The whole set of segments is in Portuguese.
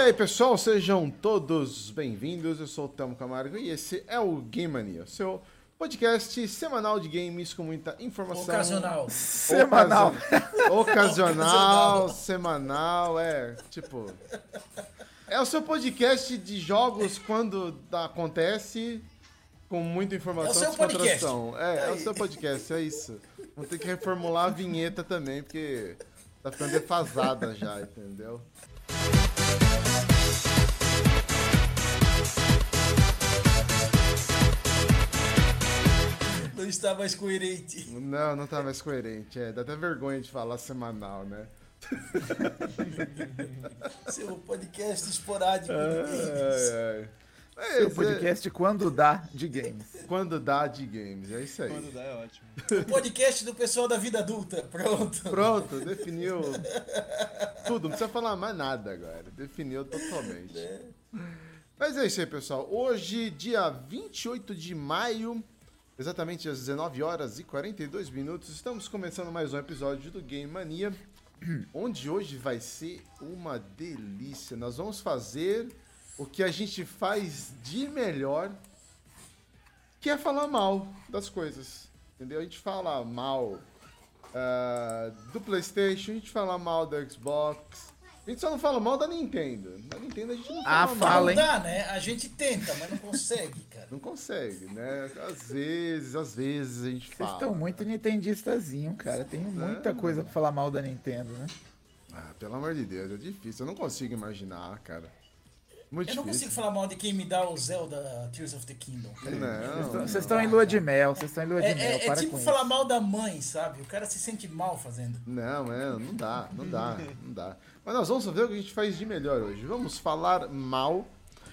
aí, pessoal, sejam todos bem-vindos. Eu sou o Tamo Camargo e esse é o Game Mania, seu podcast semanal de games com muita informação. Ocasional. Semanal. Ocasional, semanal, tipo... É o seu podcast de jogos quando acontece, com muita informação. É o seu podcast. É o seu podcast, é isso. Vamos ter que reformular a vinheta também, porque tá ficando defasada já, entendeu? Não está mais coerente. Não tá mais coerente. Dá até vergonha de falar semanal, né? Seu podcast esporádico. Seu podcast quando dá de games. Quando dá de games, é isso aí. Quando dá é ótimo. O podcast do pessoal da vida adulta. Pronto, definiu tudo. Não precisa falar mais nada agora. Definiu totalmente. Mas é isso aí, pessoal. Hoje, dia 28 de maio, exatamente às 19 horas e 42 minutos, estamos começando mais um episódio do Game Mania, onde hoje vai ser uma delícia. Nós vamos fazer o que a gente faz de melhor, que é falar mal das coisas, entendeu? A gente fala mal do PlayStation, a gente fala mal do Xbox, a gente só não fala mal da Nintendo. Da Nintendo a gente não fala mal. Fala, hein? Não dá, né? A gente tenta, mas não consegue, cara. Não consegue, né? Às vezes a gente Vocês fala. estão muito nintendistazinho, cara. Tem muita coisa pra falar mal da Nintendo, né? Pelo amor de Deus, é difícil. Eu não consigo imaginar, cara. Muito Eu não difícil. consigo falar mal de quem me dá o Zelda Tears of the Kingdom. Não. Vocês estão em lua de mel, É para tipo com falar isso. mal da mãe, sabe? O cara se sente mal fazendo. Não dá. Mas nós vamos ver o que a gente faz de melhor hoje. Vamos falar mal.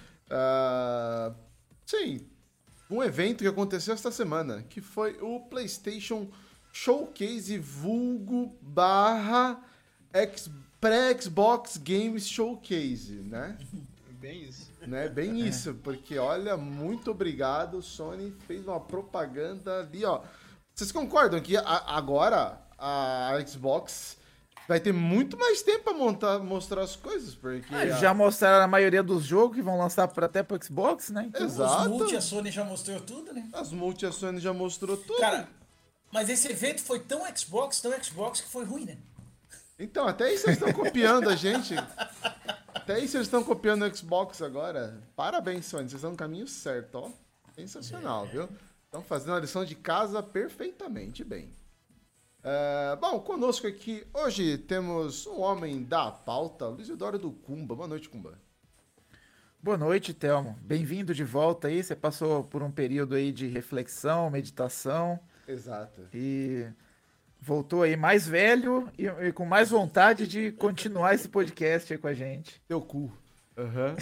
Sim, um evento que aconteceu esta semana, que foi o PlayStation Showcase vulgo barra pré-Xbox Games Showcase, né? Bem isso. Bem isso, porque olha, muito obrigado, Sony fez uma propaganda ali, ó. Vocês concordam que agora a Xbox vai ter muito mais tempo pra mostrar as coisas, porque... Já mostraram a maioria dos jogos que vão lançar até pro Xbox, né? Então, Exato. Os multi, a Sony já mostrou tudo, né? As multi, a Sony já mostrou tudo. Cara, mas esse evento foi tão Xbox que foi ruim, né? Então, até aí vocês estão copiando a gente. Até aí vocês estão copiando o Xbox agora. Parabéns, Sony, vocês estão no caminho certo, ó. Sensacional, viu? Estão fazendo a lição de casa perfeitamente bem. Bom, conosco aqui hoje temos um homem da pauta, Luiz Eduardo do Cumba. Boa noite, Cumba. boa noite, Thelmo. Bem-vindo de volta aí. Você passou por um período aí de reflexão, meditação Exato. e voltou aí mais velho e com mais vontade de continuar esse podcast aí com a gente. Teu cu. Aham.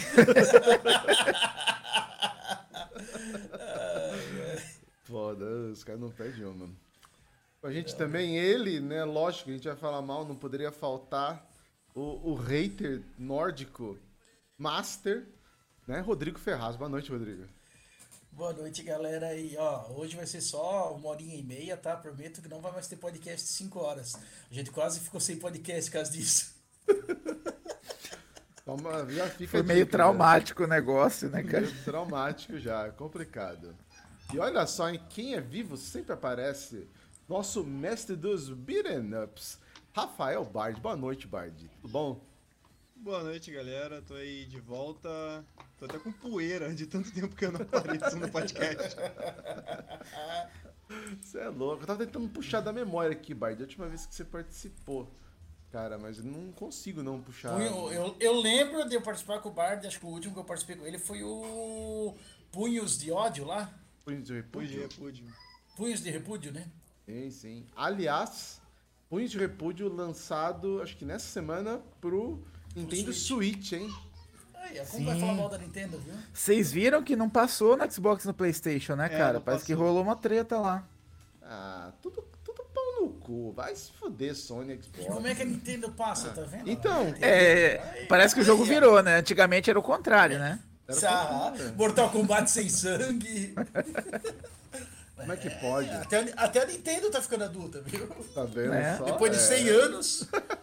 Foda, os caras não perdem uma. A gente também, ele, né? Lógico, a gente vai falar mal, não poderia faltar o hater nórdico master, né? Rodrigo Ferraz. Boa noite, Rodrigo. Boa noite, galera. E ó, hoje vai ser só 1h30, tá? Prometo que não vai mais ter podcast 5 horas. A gente quase ficou sem podcast por causa disso. Já fica Foi a meio dica, traumático o negócio, né, né? cara? Meio traumático já, é complicado. E olha só, em quem é vivo sempre aparece nosso mestre dos beat'em ups, Rafael Bard. Boa noite, Bard. Tudo bom? Boa noite, galera. Tô aí de volta. Tô até com poeira de tanto tempo que eu não apareço no podcast. Você é louco. Eu tava tentando puxar da memória aqui, Bard. A última vez que você participou. Cara, mas eu não consigo não puxar. Eu lembro de eu participar com o Bard, acho que o último que eu participei com ele foi o Punhos de Ódio lá. Punhos de Repúdio? Repúdio. Punhos de Repúdio, né? Sim. Aliás, Punhos de Repúdio lançado, acho que nessa semana, pro Nintendo Switch, hein? Aí, como vai falar mal da Nintendo, viu? Vocês viram que não passou no Xbox e no PlayStation, né, cara? não Parece que passou. rolou uma treta lá. Tudo pau no cu. Vai se fuder, Sony, E Xbox. como é que a Nintendo passa, tá vendo? Então, Parece que o jogo virou, né? Antigamente era o contrário, né? Mortal Kombat sem sangue. como é que pode? Até a Nintendo tá ficando adulta, viu? Tá vendo É. só? Depois de 100 anos.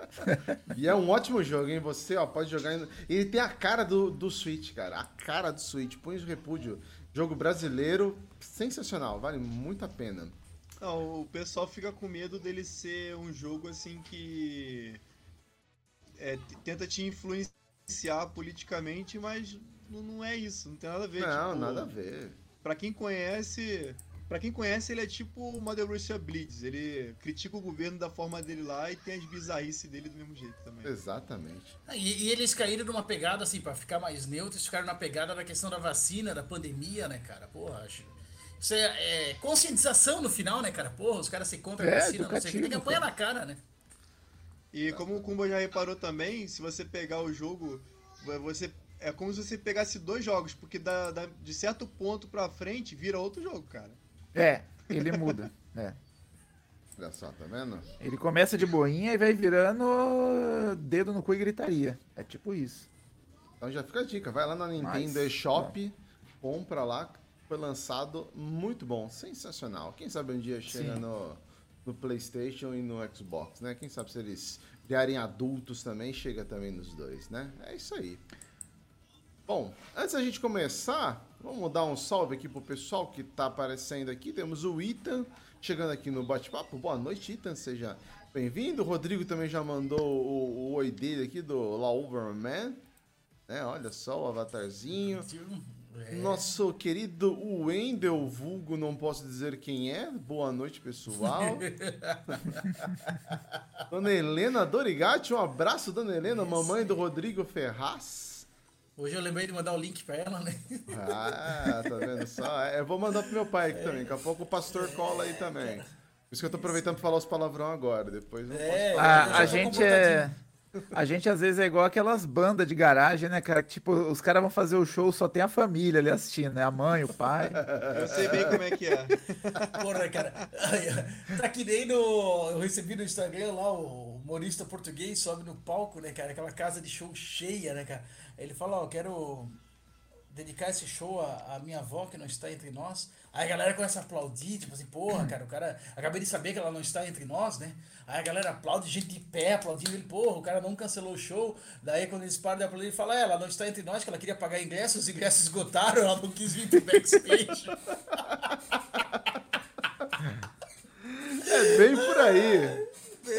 E é um ótimo jogo, hein? Você, ó, pode jogar... Ele tem a cara do Switch, cara. A cara do Switch. Punhos de Repúdio. Jogo brasileiro, sensacional. Vale muito a pena. Não, o pessoal fica com medo dele ser um jogo assim que tenta te influenciar politicamente, mas não é isso, não tem nada a ver. Não, tipo, nada a ver. Pra quem conhece, ele é tipo o Mother Russia Blitz, ele critica o governo da forma dele lá e tem as bizarrices dele do mesmo jeito também. Exatamente. E eles caíram numa pegada, assim, pra ficar mais neutros, ficaram na pegada da questão da vacina, da pandemia, né, cara? Porra, acho. Isso é conscientização no final, né, cara? Porra, os caras se contra a vacina, não sei o que, tem que apanhar na cara, né? E como o Kumba já reparou também, se você pegar o jogo, é como se você pegasse 2 jogos, porque de certo ponto pra frente vira outro jogo, cara. Ele muda. Olha só, tá vendo? Ele começa de boinha e vai virando dedo no cu e gritaria. É tipo isso. Então já fica a dica, vai lá na Nintendo eShop, compra lá, foi lançado, muito bom, sensacional. Quem sabe um dia chega no PlayStation e no Xbox, né? Quem sabe se eles vierem adultos também, chega também nos dois, né? É isso aí. Bom, antes da gente começar, vamos dar um salve aqui pro pessoal que tá aparecendo aqui. Temos o Ethan chegando aqui no bate-papo. Boa noite, Ethan, seja bem-vindo. O Rodrigo também já mandou o oi dele aqui do Loverman, né? Olha só o avatarzinho. Nosso querido Wendel Vulgo, não posso dizer quem é. Boa noite, pessoal. Dona Helena Dorigatti, um abraço, Dona Helena, mamãe do Rodrigo Ferraz. Hoje eu lembrei de mandar o link pra ela, né? Ah, tá vendo só? Eu vou mandar pro meu pai aqui também. Daqui a pouco o pastor cola aí também. Por isso que eu tô aproveitando pra falar os palavrão agora. Depois não posso falar. A gente às vezes é igual aquelas bandas de garagem, né, cara? Tipo, os caras vão fazer o show, só tem a família ali assistindo, né? A mãe, o pai. Eu sei bem como é que é. Porra, cara. Tá que nem eu recebi no Instagram lá, o humorista português sobe no palco, né, cara? Aquela casa de show cheia, né, cara? Ele fala, ó, eu quero dedicar esse show à minha avó que não está entre nós. Aí a galera começa a aplaudir, tipo assim, porra, cara, o cara... Acabei de saber que ela não está entre nós, né? Aí a galera aplaude, gente de pé aplaudindo ele, porra, o cara não cancelou o show. Daí quando eles param de aplaudir, ele fala, ela não está entre nós, que ela queria pagar ingressos, os ingressos esgotaram, ela não quis vir pro backstage. É bem por aí.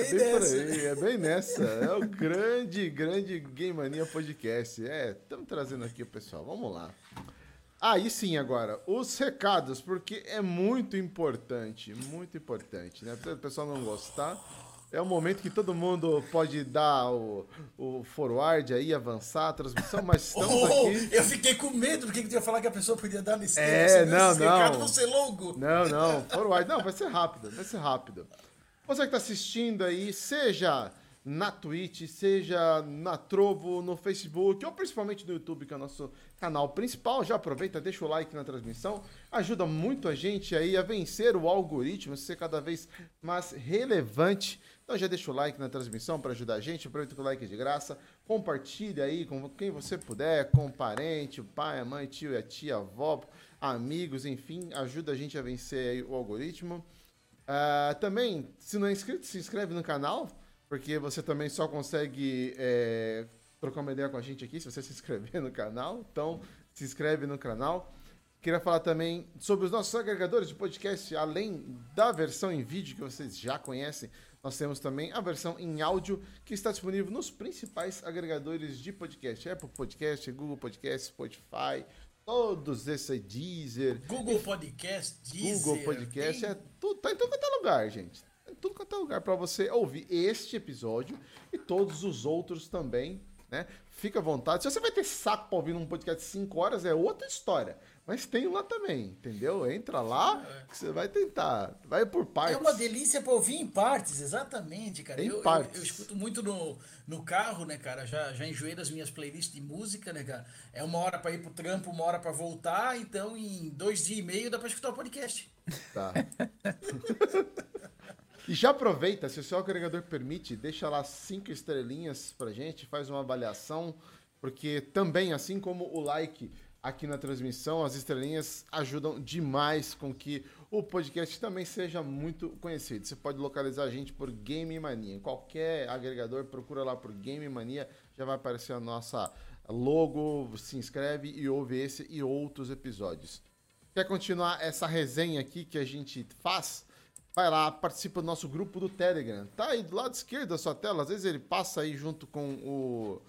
É bem nessa. É o grande Game Mania Podcast. Estamos trazendo aqui o pessoal. Vamos lá. Aí sim, agora, os recados, porque é muito importante, né? Apesar do pessoal não gostar, é o momento que todo mundo pode dar o forward aí, avançar a transmissão, mas estamos aqui... Eu fiquei com medo do que tu ia falar que a pessoa podia dar nesse não. recados vão ser longo. Não, forward. Não, vai ser rápido. Você que está assistindo aí, seja na Twitch, seja na Trovo, no Facebook, ou principalmente no YouTube, que é o nosso canal principal, já aproveita, deixa o like na transmissão, ajuda muito a gente aí a vencer o algoritmo, ser cada vez mais relevante. Então já deixa o like na transmissão para ajudar a gente, aproveita que o like é de graça, compartilha aí com quem você puder, com o parente, o pai, a mãe, tio e a tia, a avó, amigos, enfim, ajuda a gente a vencer aí o algoritmo. Também, se não é inscrito, se inscreve no canal, porque você também só consegue trocar uma ideia com a gente aqui se você se inscrever no canal. Então, se inscreve no canal. Queria falar também sobre os nossos agregadores de podcast. Além da versão em vídeo que vocês já conhecem, nós temos também a versão em áudio que está disponível nos principais agregadores de podcast. Apple Podcast, Google Podcast, Spotify, todos esses aí, Deezer. Google Podcast, Deezer. Google Podcast, tá em tudo quanto é lugar, gente. Em tudo quanto é lugar para você ouvir este episódio e todos os outros também, né? Fica à vontade. Se você vai ter saco pra ouvir num podcast de 5 horas, é outra história. Mas tem lá também, entendeu? Entra lá, que você vai tentar. Vai por partes. É uma delícia pra ouvir em partes, exatamente, cara. Eu escuto muito no carro, né, cara? Já enjoei das minhas playlists de música, né, cara? É 1 hora pra ir pro trampo, 1 hora pra voltar, então em 2 dias e meio dá pra escutar o podcast. Tá. E já aproveita, se o seu agregador permite, deixa lá 5 estrelinhas pra gente, faz uma avaliação, porque também, assim como o like aqui na transmissão. As estrelinhas ajudam demais com que o podcast também seja muito conhecido. Você pode localizar a gente por Game Mania. Em qualquer agregador, procura lá por Game Mania, já vai aparecer a nossa logo, se inscreve e ouve esse e outros episódios. Quer continuar essa resenha aqui que a gente faz? Vai lá, participa do nosso grupo do Telegram. Tá aí do lado esquerdo da sua tela. Às vezes ele passa aí junto com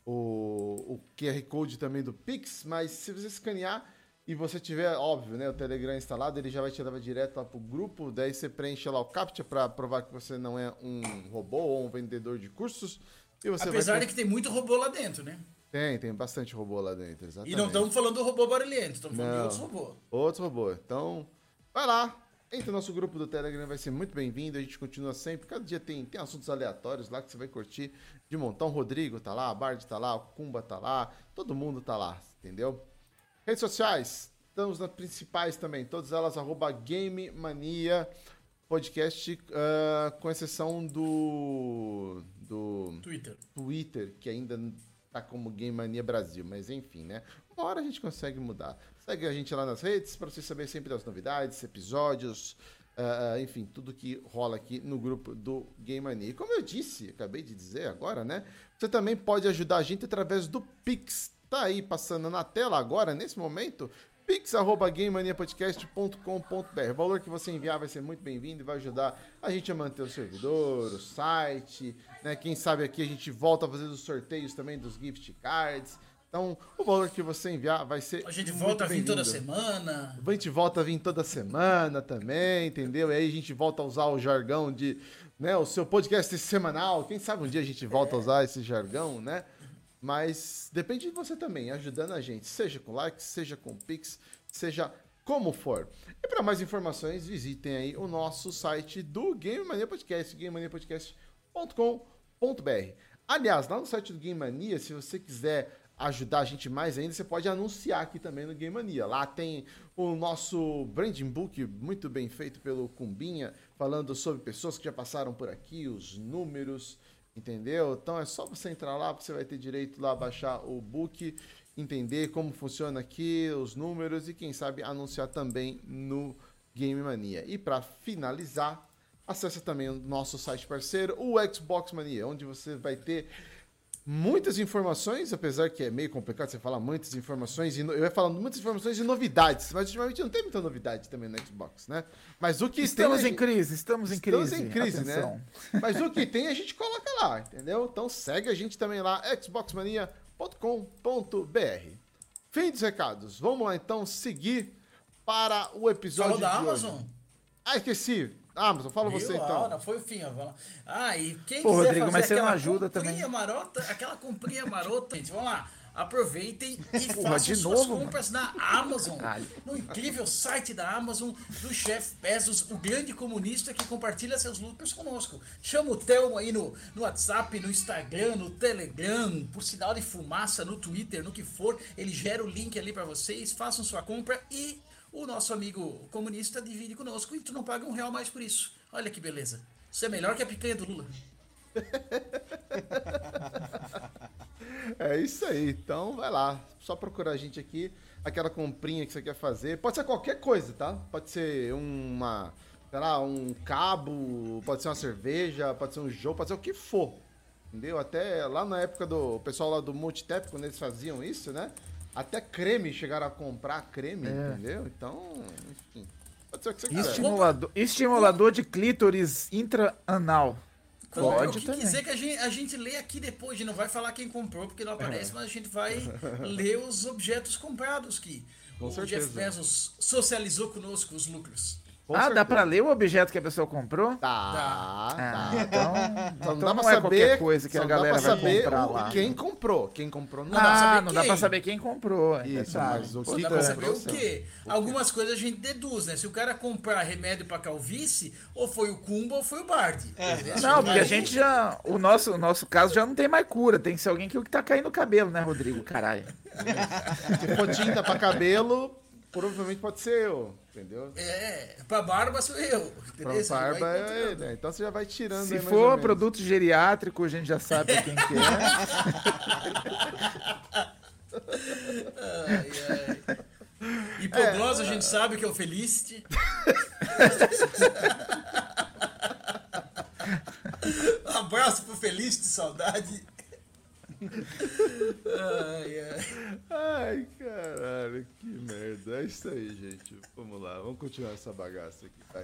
o QR Code também do Pix, mas se você escanear e você tiver, óbvio, né, o Telegram instalado, ele já vai te levar direto lá pro grupo. Daí você preenche lá o CAPTCHA para provar que você não é um robô ou um vendedor de cursos. E você Apesar de que tem muito robô lá dentro, né? Tem bastante robô lá dentro, exatamente. E não estamos falando do robô barulhento, estamos falando de outros robôs. Outros robôs. Então, vai lá. Entre no nosso grupo do Telegram, vai ser muito bem-vindo. A gente continua sempre. Cada dia tem assuntos aleatórios lá que você vai curtir de montão. O Rodrigo tá lá, a Bard tá lá, o Kumba tá lá. Todo mundo tá lá, entendeu? Redes sociais. Estamos nas principais também. Todas elas, @GameMania Podcast, com exceção do Twitter, que ainda tá como Game Mania Brasil, mas enfim, né? Uma hora a gente consegue mudar. Segue a gente lá nas redes para você saber sempre das novidades, episódios, enfim, tudo que rola aqui no grupo do Game Mania. E como eu disse, acabei de dizer agora, né? Você também pode ajudar a gente através do Pix. Tá aí passando na tela agora, nesse momento, pix@gamemaniapodcast.com.br. O valor que você enviar vai ser muito bem-vindo e vai ajudar a gente a manter o servidor, o site, né? Quem sabe aqui a gente volta a fazer os sorteios também dos gift cards. Então, o valor que você enviar vai ser A gente volta a vir toda semana. A gente volta a vir toda semana também, entendeu? E aí a gente volta a usar o jargão de, né, o seu podcast semanal. Quem sabe um dia a gente volta a usar esse jargão, né? Mas depende de você também, ajudando a gente, seja com likes, seja com Pix, seja como for. E para mais informações, visitem aí o nosso site do Game Mania Podcast, gamemaniapodcast.com.br. Aliás, lá no site do Game Mania, se você quiser ajudar a gente mais ainda, você pode anunciar aqui também no Game Mania. Lá tem o nosso branding book muito bem feito pelo Kumbinha, falando sobre pessoas que já passaram por aqui, os números, entendeu? Então é só você entrar lá, você vai ter direito lá a baixar o book, entender como funciona aqui, os números e quem sabe anunciar também no Game Mania. E para finalizar, acesse também o nosso site parceiro, o Xbox Mania, onde você vai ter muitas informações, apesar que é meio complicado você falar muitas informações, eu ia falando muitas informações e novidades, mas ultimamente não tem muita novidade também no Xbox, né? Mas o que estamos tem... em crise, Estamos em crise, atenção, né? Mas o que tem a gente coloca lá, entendeu? Então segue a gente também lá, xboxmania.com.br. Fim dos recados. Vamos lá então seguir para o episódio Falou da de Amazon? hoje. Ah, esqueci. Amazon, fala você então. Não foi o fim, ó. E quem Pô, quiser Rodrigo, fazer mas você não aquela ajuda comprinha também. marota, aquela comprinha marota, gente, vamos lá. Aproveitem e Porra, façam de suas novo, compras na Amazon. Caralho. No incrível site da Amazon, do Jeff Bezos, o grande comunista que compartilha seus lucros conosco. Chama o Thelmo aí no WhatsApp, no Instagram, no Telegram, por sinal de fumaça, no Twitter, no que for. Ele gera o link ali pra vocês, façam sua compra e o nosso amigo comunista divide conosco e tu não paga R$1 mais por isso. Olha que beleza. Isso é melhor que a picanha do Lula. É isso aí, então vai lá, só procurar a gente aqui, aquela comprinha que você quer fazer, pode ser qualquer coisa, tá? Pode ser um cabo, pode ser uma cerveja, pode ser um jogo, pode ser o que for, entendeu? Até lá na época do pessoal lá do Multitap, quando eles faziam isso, né? Até creme, chegaram a comprar creme, entendeu? Então, enfim, pode ser o que você quiser. Estimulador de clítoris intra-anal. Pode Pode o que também. quiser que a gente lê aqui depois, a gente não vai falar quem comprou porque não aparece, mas a gente vai ler os objetos comprados que Com o certeza. Jeff Bezos socializou conosco os lucros. Com Dá certeza. pra ler o objeto que a pessoa comprou? Tá. Então Só não então dá não pra é saber qualquer coisa que só a não dá galera pra vai saber comprar lá. quem comprou. Quem comprou não Não dá pra dá. saber Não dá quem. pra saber quem comprou. É Isso, verdade. mas o Pô, que dá pra tá saber o comprou, quê? Algumas coisas a gente deduz, né? Se o cara comprar remédio pra calvície, ou foi o Kumba ou foi o Bard. Entendeu? Não, porque a Aí- gente já. O nosso caso já não tem mais cura. Tem que ser alguém que tá caindo o cabelo, né, Rodrigo? Caralho. Se for tinta pra cabelo, provavelmente pode ser eu, entendeu? Pra barba sou eu. Pra Entendeu? Você barba vai é encontrando. ele, né? Então você já vai tirando Se aí mais ou for menos. produto geriátrico, a gente já sabe quem que é. gente sabe que é o Felicity. Um abraço pro Felicity, saudade. Ai, caralho, que merda. É isso aí, gente. Vamos lá, vamos continuar essa bagaça aqui, vai.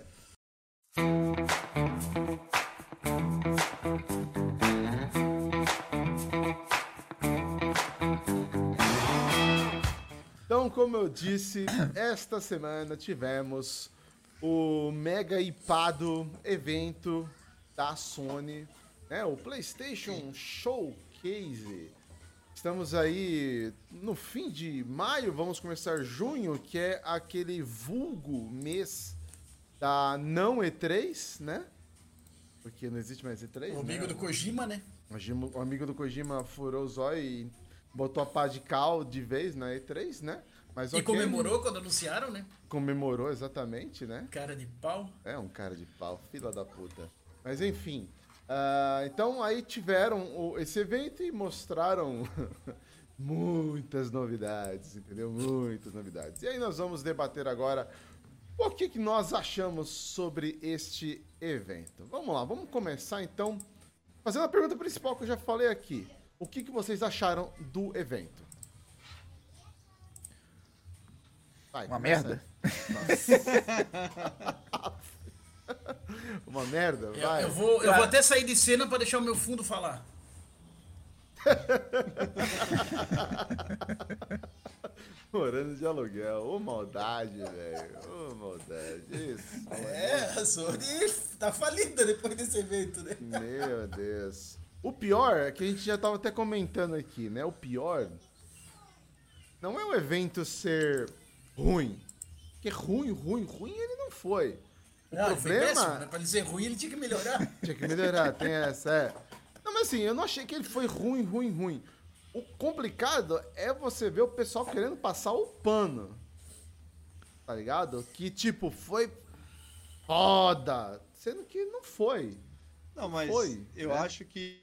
Então, como eu disse, esta semana tivemos o mega hipado evento da Sony, né? O PlayStation Showcase. Estamos aí no fim de maio, vamos começar junho, que é aquele vulgo mês da não E3, né? Porque não existe mais E3, O amigo né? do Kojima, né? O amigo do Kojima furou o zóio e botou a pá de cal de vez na E3, né? Mas, E ok, comemorou quando anunciaram, né? comemorou exatamente, né? Cara de pau. É um cara de pau, fila da puta. Mas enfim. Então aí tiveram esse evento e mostraram muitas novidades, entendeu? Muitas novidades. E aí nós vamos debater agora o que nós achamos sobre este evento. Vamos lá, vamos começar então fazendo a pergunta principal que eu já falei aqui. O que vocês acharam do evento? Vai, Uma começa merda? aí. Uma merda? Vai. Eu vou até sair de cena pra deixar o meu fundo falar. Morando de aluguel. Ô maldade, velho. Ô maldade. Isso. A Sony tá falida depois desse evento, né? Meu Deus. O pior é que a gente já tava até comentando aqui, né? O pior não é o evento ser ruim. Porque ruim ele não foi. O Não, ele foi problema... péssimo, né? Pra ele ser ruim, ele tinha que melhorar. Tinha que melhorar, tem essa, é. Não, mas assim, eu não achei que ele foi ruim. O complicado é você ver o pessoal querendo passar o pano. Tá ligado? Que, tipo, foi foda. Sendo que não foi. Não, mas Foi, eu né? acho que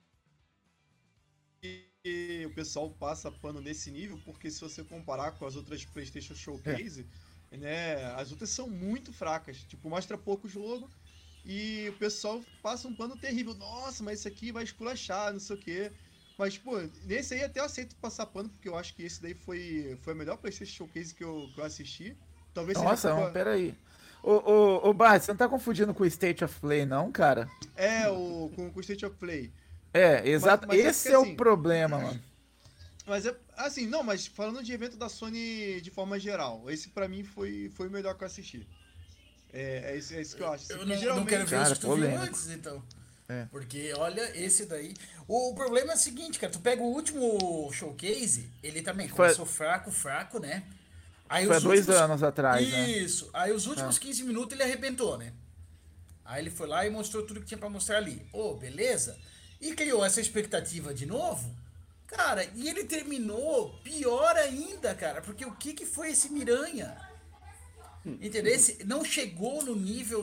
o pessoal passa pano nesse nível, porque se você comparar com as outras PlayStation Showcase, né, as outras são muito fracas. Tipo, mostra pouco jogo e o pessoal passa um pano terrível. Nossa, mas isso aqui vai esculachar, não sei o quê. Mas, pô, nesse aí até eu aceito passar pano, porque eu acho que esse daí foi a melhor PlayStation Showcase que eu assisti. Talvez Nossa, seja não, peraí. Ô, Bart, você não tá confundindo com o State of Play, não, cara? com o State of Play. É, exato. Mas é Esse porque, é o assim, problema, mano. Mas é assim, não, mas falando de evento da Sony de forma geral, esse pra mim foi o melhor que eu assisti. É isso que eu acho. Eu Porque não quero ver Cara, os que tu viu polêmico. antes, então. É. Porque, olha, esse daí... O problema é o seguinte, cara. Tu pega o último showcase, ele também Foi- começou fraco, né? Aí Foi há os 2 últimos- anos atrás, né? Isso. Aí os últimos 15 minutos ele arrebentou, né? Aí ele foi lá e mostrou tudo que tinha pra mostrar ali. Beleza. E criou essa expectativa de novo. Cara, e ele terminou pior ainda, cara. Porque o que foi esse Miranha? Entendeu? Não chegou no nível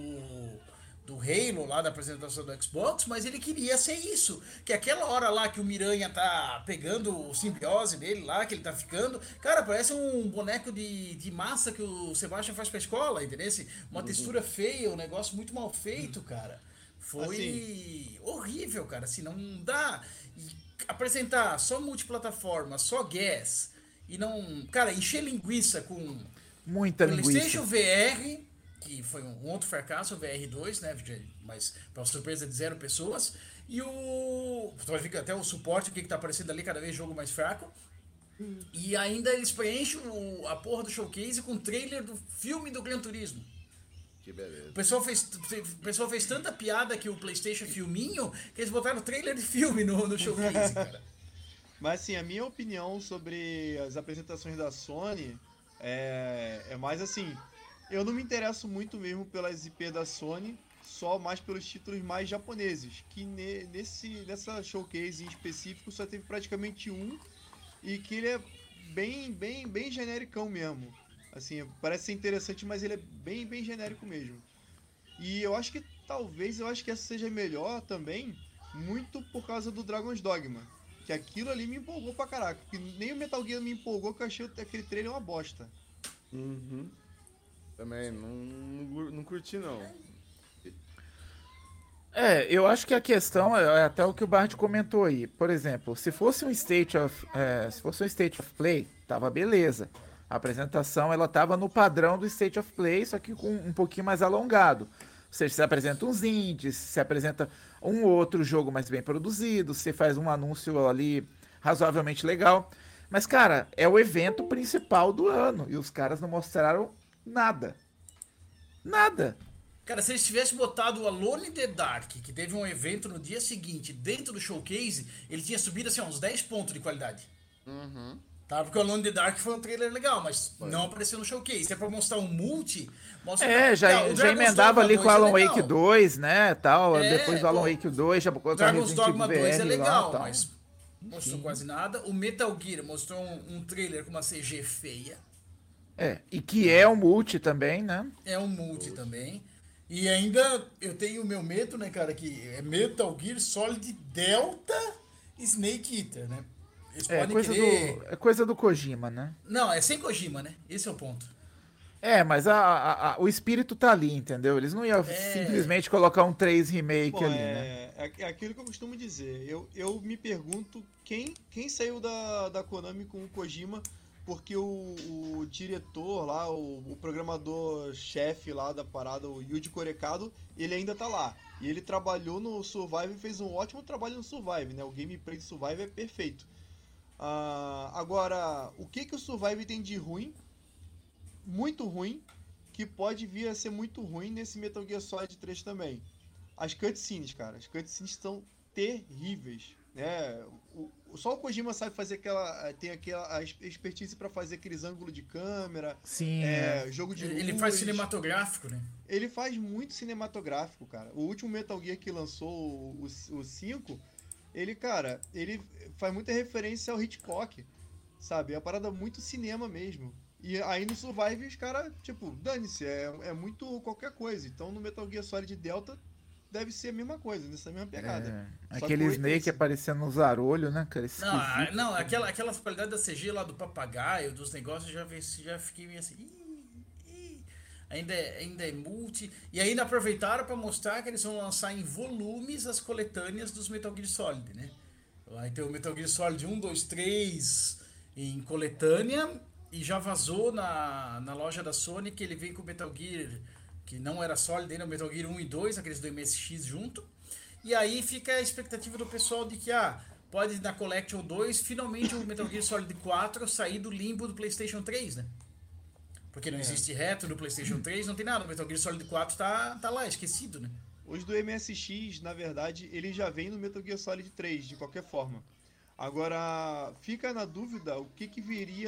do Halo lá da apresentação do Xbox, mas ele queria ser isso. Que aquela hora lá que o Miranha tá pegando o simbiose dele lá, que ele tá ficando, cara, parece um boneco de massa que o Sebastian faz pra escola, entendeu? Uma textura feia, um negócio muito mal feito, cara. Foi horrível, cara. Assim, não dá. E apresentar só multiplataforma, só gas, e não. Cara, encher linguiça com Muita PlayStation linguiça. VR, que foi um outro fracasso, o VR2, né? Mas para surpresa de 0 pessoas. E tu vai ver que até o suporte, o que tá aparecendo ali, cada vez jogo mais fraco. E ainda eles preenchem a porra do showcase com trailer do filme do Gran Turismo. Que beleza. O pessoal fez tanta piada que o PlayStation filminho que eles botaram trailer de filme no showcase, cara. Mas assim, a minha opinião sobre as apresentações da Sony é mais assim, eu não me interesso muito mesmo pelas IP da Sony, só mais pelos títulos mais japoneses, que nessa showcase em específico só teve praticamente um, e que ele é bem genericão mesmo. Assim, parece ser interessante, mas ele é bem genérico mesmo. E eu acho que essa seja melhor também, muito por causa do Dragon's Dogma. Que aquilo ali me empolgou pra caraca. Que nem o Metal Gear me empolgou, que eu achei aquele trailer uma bosta. Uhum. Também não curti, não. Eu acho que a questão é até o que o Bart comentou aí. Por exemplo, se fosse um State of Play, tava beleza. A apresentação ela tava no padrão do State of Play, só que com um pouquinho mais alongado. Ou seja, você apresenta uns indies, você apresenta um ou outro jogo mais bem produzido, você faz um anúncio ali razoavelmente legal. Mas, cara, é o evento principal do ano e os caras não mostraram nada. Nada. Cara, se eles tivessem botado o Alone in the Dark, que teve um evento no dia seguinte, dentro do showcase, ele tinha subido assim, uns 10 pontos de qualidade. Tá? Porque o Alone in the Dark foi um trailer legal, mas não apareceu no showcase. Se é pra mostrar um multi, mostra... Já emendava ali com o Alan Wake 2, né, tal. Depois do Alan pô, Wake 2, já botou Dragon's Resident Dogma Evil 2 é VR legal, lá, mas mostrou quase nada. O Metal Gear mostrou um trailer com uma CG feia. E que é um multi também, né? É um multi também. E ainda eu tenho o meu medo, né, cara, que é Metal Gear Solid Delta Snake Eater, né? Eles podem querer... É coisa do Kojima, né? Não, é sem Kojima, né? Esse é o ponto. Mas o espírito tá ali, entendeu? Eles não iam simplesmente colocar um 3 remake ali, né? É aquilo que eu costumo dizer. Eu me pergunto quem saiu da Konami com o Kojima, porque o diretor lá, o programador-chefe lá da parada, o Yuji Korekado, ele ainda tá lá. E ele trabalhou no Survive e fez um ótimo trabalho no Survive, né? O gameplay do Survive é perfeito. Agora, o que o Survive tem de ruim, muito ruim, que pode vir a ser muito ruim nesse Metal Gear Solid 3 também? As cutscenes, cara. As cutscenes são terríveis, né? Só o Kojima sabe fazer tem aquela expertise pra fazer aqueles ângulos de câmera. Sim. Jogo de luz. Ele faz cinematográfico, né? Ele faz muito cinematográfico, cara. O último Metal Gear que lançou, o 5, ele faz muita referência ao Hitchcock, sabe? É uma parada muito cinema mesmo. E aí no Survive os caras, tipo, dane-se, é muito qualquer coisa. Então no Metal Gear Solid Delta deve ser a mesma coisa, nessa mesma pegada. Aquele Snake aparecendo nos zarolhos, né, cara? Não, aquela qualidade da CG lá do papagaio, dos negócios, já fiquei meio assim... Ainda é multi. E ainda aproveitaram para mostrar que eles vão lançar em volumes as coletâneas dos Metal Gear Solid, né? Vai ter o Metal Gear Solid 1, 2, 3 em coletânea. E já vazou na loja da Sony que ele vem com o Metal Gear, que não era Solid ainda, o Metal Gear 1 e 2, aqueles do MSX junto. E aí fica a expectativa do pessoal de que, pode na Collection 2, finalmente o Metal Gear Solid 4 sair do limbo do PlayStation 3, né? Porque não existe retro do PlayStation 3, não tem nada. O Metal Gear Solid 4 tá lá, esquecido, né? Os do MSX, na verdade, ele já vem no Metal Gear Solid 3, de qualquer forma. Agora, fica na dúvida o que viria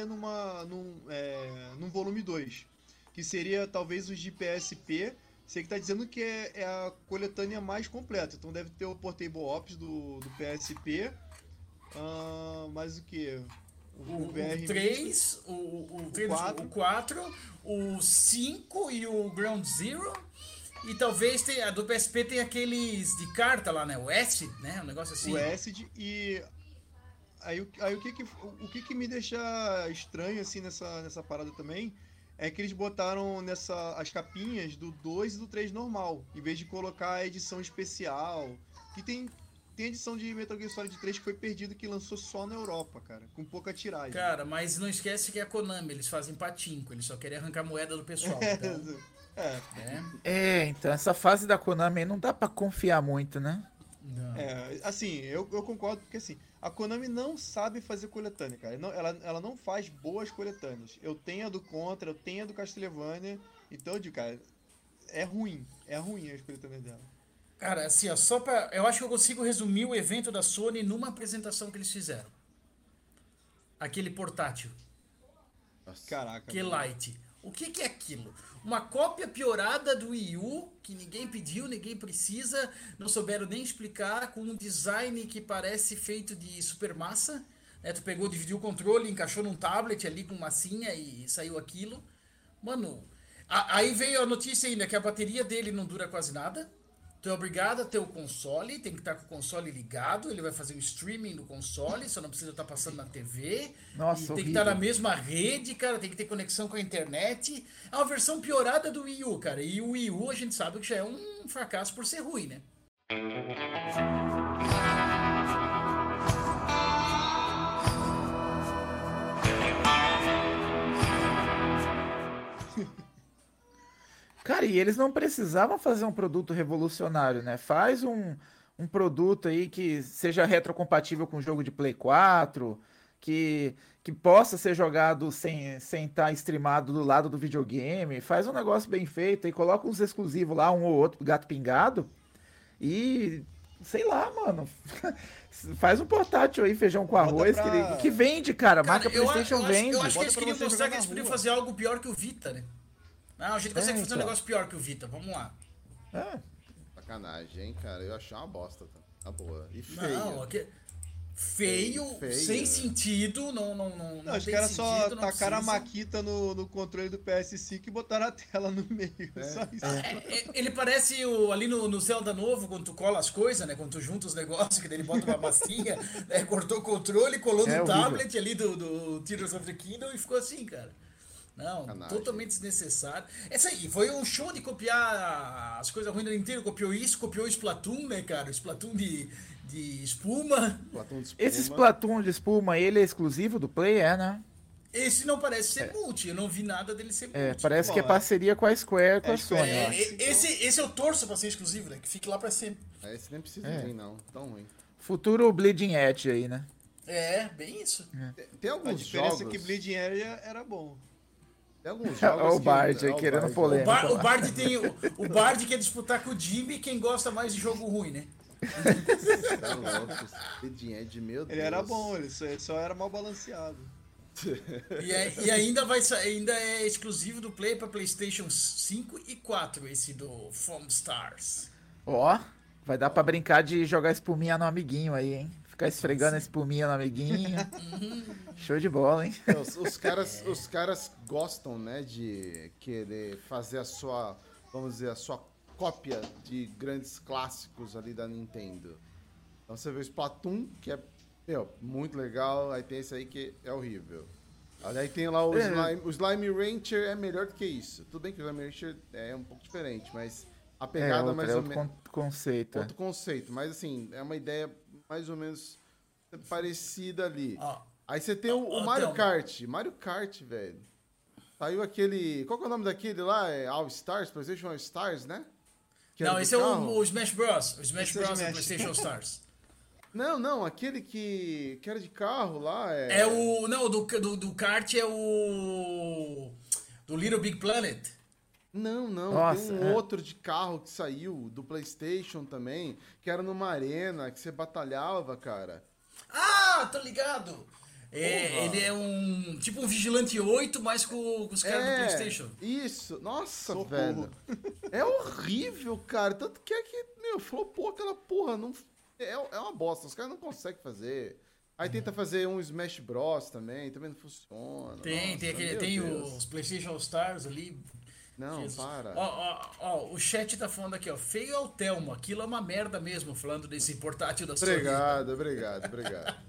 num volume 2. Que seria, talvez, os de PSP. Você que tá dizendo que é a coletânea mais completa. Então deve ter o Portable Ops do PSP. Mais o que? O 3, o 4, o 5 e o Ground Zero. E talvez a do PSP tem aqueles de carta lá, né? O S, né? Um negócio assim. O S e... Aí o que me deixa estranho assim nessa parada também é que eles botaram as capinhas do 2 e do 3 normal, em vez de colocar a edição especial. Que tem edição de Metal Gear Solid 3 que foi perdido, que lançou só na Europa, cara, com pouca tiragem. Cara, mas não esquece que é a Konami, eles fazem patinco, eles só querem arrancar moeda do pessoal. Então, então essa fase da Konami aí não dá pra confiar muito, né? Não. Assim, eu concordo, porque assim, a Konami não sabe fazer coletânea, cara. Ela não faz boas coletâneas. Eu tenho a do Contra, eu tenho a do Castlevania, então eu digo, cara, é ruim as coletâneas dela. Cara, assim, eu acho que eu consigo resumir o evento da Sony numa apresentação que eles fizeram. Aquele portátil. Caraca. Que light. O que é aquilo? Uma cópia piorada do Wii U, que ninguém pediu, ninguém precisa, não souberam nem explicar, com um design que parece feito de supermassa. Né? Tu pegou, dividiu o controle, encaixou num tablet ali com massinha e saiu aquilo. Mano, aí veio a notícia ainda que a bateria dele não dura quase nada. Tu é obrigado a ter o console, tem que estar com o console ligado, ele vai fazer o streaming no console, só não precisa estar passando na TV. Nossa, e tem que horrível. estar na mesma rede, cara, tem que ter conexão com a internet. É uma versão piorada do Wii U, cara. E o Wii U a gente sabe que já é um fracasso por ser ruim, né? Cara, e eles não precisavam fazer um produto revolucionário, né? Faz um produto aí que seja retrocompatível com o jogo de Play 4, que possa ser jogado sem estar streamado do lado do videogame. Faz um negócio bem feito e coloca uns exclusivos lá, um ou outro, gato pingado. E sei lá, mano. Faz um portátil aí, feijão com arroz, que vende, cara. A marca PlayStation vende. Eu acho que Bota eles pra queriam você mostrar jogar que eles na podiam rua. fazer algo pior que o Vita, né? Não, a gente consegue fazer um então. negócio pior que o Vita, vamos lá. É. Sacanagem, hein, cara? Eu achei uma bosta, tá? Na boa. E feio. Não, feio, Feio, sem né? sentido, não Não, os tem caras só sentido, não tacaram a precisa. maquita no controle do PS5 e botaram a tela no meio. Só isso. Ele parece ali no Zelda novo, quando tu cola as coisas, né? Quando tu junta os negócios, que daí ele bota uma massinha, né? Cortou o controle, colou no horrível. tablet ali do Tears of the Kingdom e ficou assim, cara. Não, Sacanagem. totalmente desnecessário. Essa aí, foi um show de copiar as coisas ruins da Nintendo. Copiou isso, copiou o Splatoon, né, cara? O Splatoon de espuma. Platão de espuma. Esse Splatoon de espuma, ele é exclusivo do Play, né? Esse não parece ser multi, eu não vi nada dele ser multi. Parece que é Bom, parceria com a Square, com a Square, Sony, eu acho. Esse eu torço pra ser exclusivo, né? Que fique lá pra sempre. Esse nem precisa É. vir, não. Tão ruim. Futuro Bleeding Edge aí, né? É, bem isso. Tem A alguns diferença jogos... é que Bleeding Area era bom. Tem alguns Olha jogos o Bard que... aí Ó, querendo Bard. polêmica. O Bard tem o Bard quer disputar com o Jimmy quem gosta mais de jogo ruim, né? Tá louco. Bleeding Edge, meu Deus. Ele era bom, ele só era mal balanceado. E ainda é exclusivo do Play para PlayStation 5 e 4, esse do Foam Stars. Ó, vai dar pra brincar de jogar espuminha no amiguinho aí, hein? Ficar esfregando a espuminha no amiguinho. Show de bola, hein? Os caras gostam, né, de querer fazer a sua, vamos dizer, a sua cópia de grandes clássicos ali da Nintendo. Então você vê o Splatoon, que é, muito legal, aí tem esse aí que é horrível. Aí tem lá o Slime Rancher, é melhor do que isso. Tudo bem que o Slime Rancher é um pouco diferente, mas a pegada mais ou menos... conceito. Outro conceito, mas assim, é uma ideia mais ou menos parecida ali. Ó, Aí você tem o ó, Mario Thelma. Kart. Mario Kart, velho. Saiu aquele... Qual que é o nome daquele lá? É All Stars? PlayStation All Stars, né? Que era não, do esse é carro? o Smash Bros. O Smash Esse é o Bros. do Smash. PlayStation Stars. Não, aquele que era de carro lá. É o. Não, do kart é o. Do Little Big Planet. Não, Nossa, tem um outro de carro que saiu do PlayStation também, que era numa arena, que você batalhava, cara. Ah, tô ligado! É, Porra. ele é um. Tipo um Vigilante 8, mas com os caras do PlayStation. Isso, nossa, Socorro. velho. É horrível, cara. Tanto que é que, flopou aquela porra. Não, é uma bosta, os caras não conseguem fazer. Aí tenta fazer um Smash Bros também não funciona. Tem Nossa, aquele, meu tem Deus. os PlayStation Stars ali. Não, Jesus. para. Ó, o chat tá falando aqui, ó. Feio é o Telmo, aquilo é uma merda mesmo, falando desse portátil da Sony. Obrigado.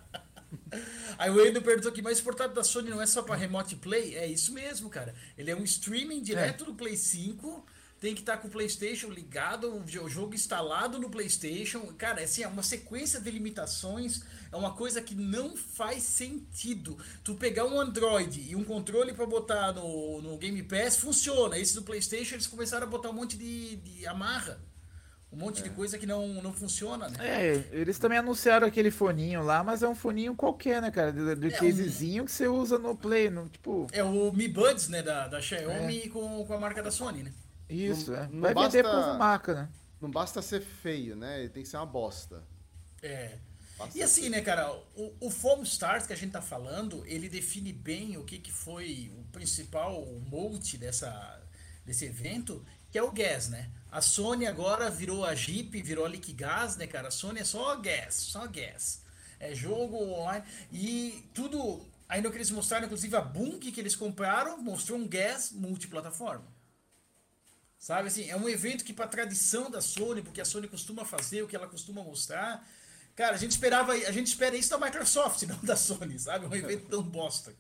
Aí o Endo perguntou aqui, mas esse portátil da Sony não é só pra remote play? É isso mesmo, cara. Ele é um streaming direto do Play 5, tem que estar com o PlayStation ligado, o jogo instalado no PlayStation. Cara, assim, é uma sequência de limitações, é uma coisa que não faz sentido. Tu pegar um Android e um controle pra botar no Game Pass, funciona. Esse do PlayStation, eles começaram a botar um monte de amarra. Um monte de coisa que não funciona, né? Eles também anunciaram aquele foninho lá, mas é um foninho qualquer, né, cara? Do casezinho que você usa no Play, tipo... É o Mi Buds, né, da Xiaomi com a marca da Sony, né? Isso, Não vai basta- vender por marca, né? Não basta ser feio, né? Ele tem que ser uma bosta. É. Basta E assim, né, cara, o Foam Stars que a gente tá falando, ele define bem o que foi o principal mote desse evento, que é o gas, né? A Sony agora virou a Jeep, virou a Liquigás, né, cara? A Sony é só gas. É jogo online e tudo... Ainda que eles mostraram, inclusive, a Bung que eles compraram, mostrou um gas multiplataforma. Sabe assim, é um evento que, pra tradição da Sony, porque a Sony costuma fazer, o que ela costuma mostrar. Cara, a gente espera isso da Microsoft, não da Sony, sabe? Um evento tão bosta.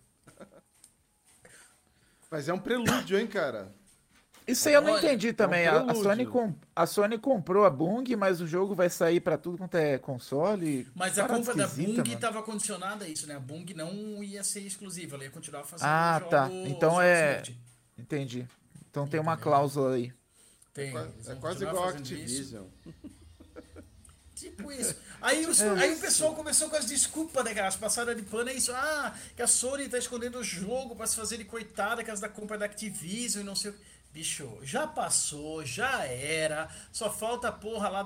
Mas é um prelúdio, hein, cara? Isso aí eu não Olha, entendi também. A prelúdio. A Sony comprou a Bung, mas o jogo vai sair pra tudo quanto é console. Mas a Parada compra da esquisita, Bung mano. estava condicionada a isso, né? A Bung não ia ser exclusiva, ela ia continuar fazendo Ah, tá. Então jogos é. multi. Entendi. Então tem uma Entendeu? cláusula aí. Tem, É eles vão quase continuar igual a fazendo isso. Activision. Tipo isso. Aí o pessoal começou com as desculpas, né, cara? As passadas de pano é isso. Ah, que a Sony tá escondendo o jogo pra se fazer de coitada, causa da compra da Activision e não sei o que. Bicho, já passou, já era. Só falta a porra lá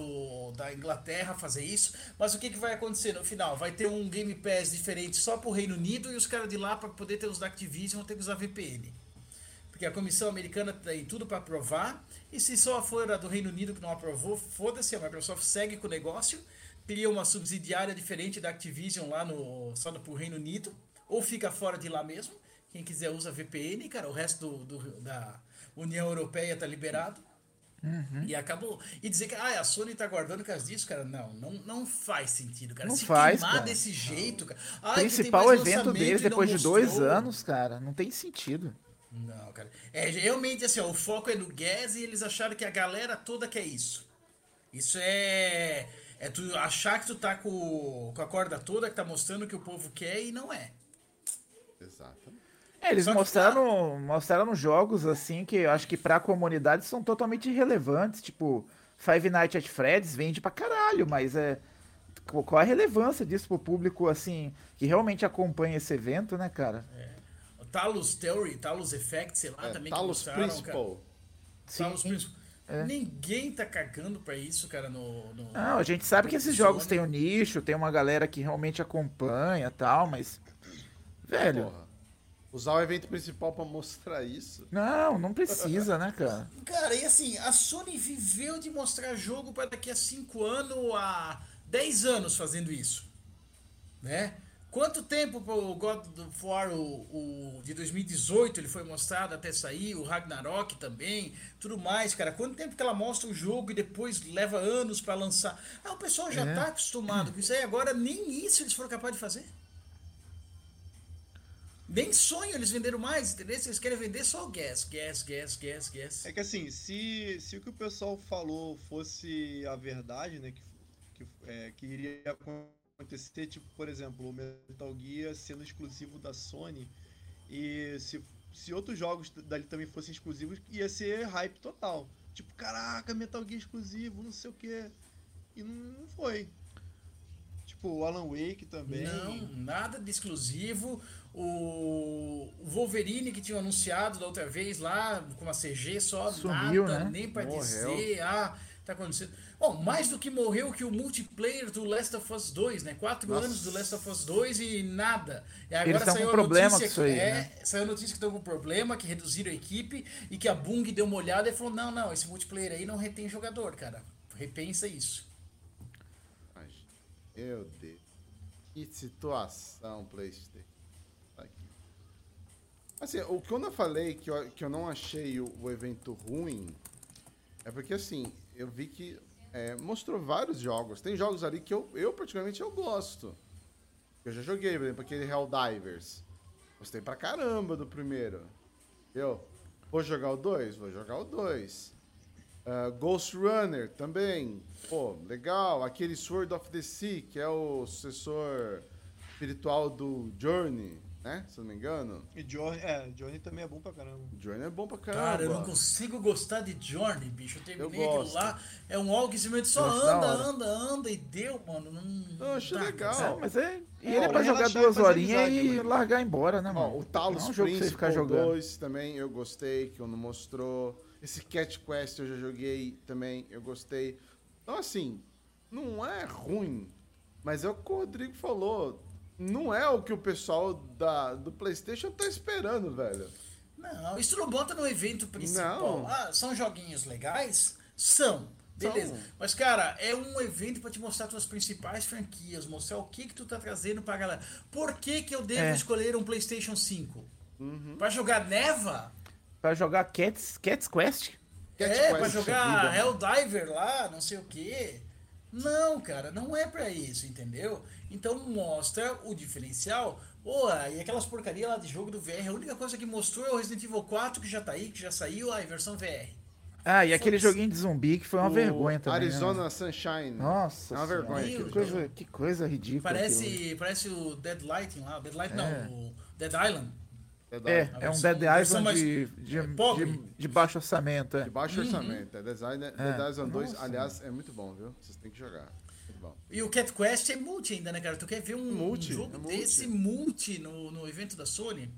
da Inglaterra fazer isso. Mas o que vai acontecer no final? Vai ter um Game Pass diferente só pro Reino Unido e os caras de lá, pra poder ter os da Activision, vão ter que usar VPN. Porque a comissão americana tem tudo para aprovar, e se só for a do Reino Unido que não aprovou, foda-se, a Microsoft segue com o negócio, cria uma subsidiária diferente da Activision lá só pro Reino Unido, ou fica fora de lá mesmo, quem quiser usa VPN, cara, o resto da União Europeia tá liberado, e acabou. E dizer que a Sony tá guardando caso disso, cara, não faz sentido, cara. Não Se faz, queimar cara. desse jeito, cara... O principal evento deles depois de 2 anos, cara, não tem sentido. Não, cara. É realmente assim, ó, o foco é no gas e eles acharam que a galera toda quer isso. Isso é tu achar que tu tá com a corda toda, que tá mostrando o que o povo quer e não é. Exato. Eles Só que, mostraram jogos assim que eu acho que pra comunidade são totalmente irrelevantes. Tipo, Five Nights at Freddy's vende pra caralho, mas qual a relevância disso pro público assim que realmente acompanha esse evento, né, cara? O Talos Theory, Talos Effect, sei lá, também que Talos mostraram, Principal. cara. Talos Sim. Principal. Ninguém tá cagando pra isso, cara, no Não, a gente sabe que esses Sony. jogos têm um nicho, tem uma galera que realmente acompanha e tal, mas velho, Porra. Usar o evento principal pra mostrar isso. não precisa, né, cara? Cara, e assim, a Sony viveu de mostrar jogo para daqui a 5 anos, a 10 anos fazendo isso. Né? Quanto tempo o God of War, o de 2018, ele foi mostrado até sair, o Ragnarok também, tudo mais, cara. Quanto tempo que ela mostra o jogo e depois leva anos para lançar? O pessoal já tá acostumado com isso aí, agora nem isso eles foram capazes de fazer. Nem sonho eles venderam mais, entendeu? Eles querem vender só o gas. É que assim, se o que o pessoal falou fosse a verdade, né, que iria acontecer, tipo, por exemplo, o Metal Gear sendo exclusivo da Sony, e se outros jogos dali também fossem exclusivos, ia ser hype total. Tipo, caraca, Metal Gear exclusivo, não sei o que. E não foi. Tipo, o Alan Wake também. Não, nada de exclusivo. O Wolverine que tinha anunciado da outra vez lá, com uma CG só, Sumiu, nada, né? nem pra Morreu. dizer, tá acontecendo. Bom, mais do que morreu que o multiplayer do Last of Us 2, né? 4 anos do Last of Us 2 e nada. E agora Eles tão saiu com a problema notícia com isso aí, que né? saiu a notícia que estão com problema, que reduziram a equipe e que a Bung deu uma olhada e falou: não, esse multiplayer aí não retém jogador, cara. Repensa isso. Ai, meu Deus. Que situação, PlayStation. Tá aqui. Assim, o que eu não falei que eu não achei o evento ruim é porque, assim, eu vi que mostrou vários jogos. Tem jogos ali que eu particularmente eu gosto. Eu já joguei, por exemplo, aquele Helldivers. Gostei pra caramba do primeiro. Vou jogar o 2? Vou jogar o 2. Ghost Runner também. Pô, legal. Aquele Sword of the Sea, que é o sucessor espiritual do Journey, né? Se eu não me engano. E Johnny também é bom pra caramba. Journey é bom pra caramba. Cara, eu não consigo gostar de Journey, bicho. Eu terminei aquilo gosto. lá. É um algo que simplesmente só Eu acho da hora. anda e deu, mano. Eu achei dá, legal. cara. Mas e ele é pra pra jogar relaxar e 2 fazer horinhas amizade, e mano. largar embora, né, Ó, mano? o Talos Não é um jogo pra você ficar Principal jogando. 2 também eu gostei, que não mostrou. Esse Cat Quest eu já joguei também, eu gostei. Então, assim, não é ruim, mas é o que o Rodrigo falou. Não é o que o pessoal do PlayStation tá esperando, velho. Não, isso não bota no evento principal. Não. São joguinhos legais? São. Beleza. São. Mas, cara, é um evento pra te mostrar tuas principais franquias, mostrar o que tu tá trazendo pra galera. Por que eu devo escolher um PlayStation 5? Pra jogar Neva? Pra jogar Cats Quest? Pra jogar Helldiver lá, não sei o quê. Não, cara, não é pra isso, entendeu? Então mostra o diferencial. Pô, e aquelas porcaria lá de jogo do VR, a única coisa que mostrou é o Resident Evil 4, que já tá aí, que já saiu, a versão VR. Ah, e aquele joguinho de zumbi que foi uma vergonha também. Arizona né? Sunshine. Nossa, é uma vergonha. Que coisa ridícula. Parece o Dead Lighting lá. O Dead Light não, o Dead Island. É um Dead Island de baixo orçamento. De baixo orçamento. Dead Island 2, aliás, é muito bom, viu? Vocês têm que jogar. Muito bom. E o Cat Quest é multi ainda, né, cara? Tu quer ver um jogo desse multi no evento da Sony?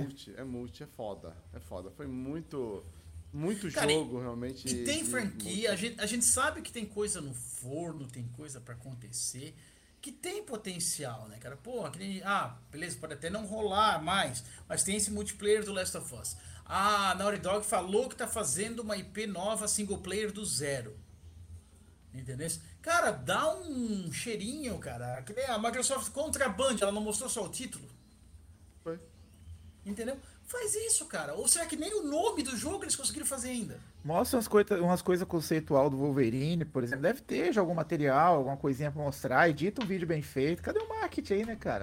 É foda. É foda. Foi muito cara, jogo, realmente. E tem franquia, a gente sabe que tem coisa no forno, tem coisa pra acontecer, que tem potencial, né, cara? Pô, beleza, pode até não rolar mais, mas tem esse multiplayer do Last of Us. A Naughty Dog falou que tá fazendo uma IP nova, single player do zero. Entendeu? Cara, dá um cheirinho, cara. Que nem a Microsoft Contraband, ela não mostrou só o título. Foi. Entendeu? Faz isso, cara. Ou será que nem o nome do jogo eles conseguiram fazer ainda? Mostra umas coisas conceitual do Wolverine, por exemplo. Deve ter já algum material, alguma coisinha pra mostrar. Edita um vídeo bem feito. Cadê o marketing aí, né, cara?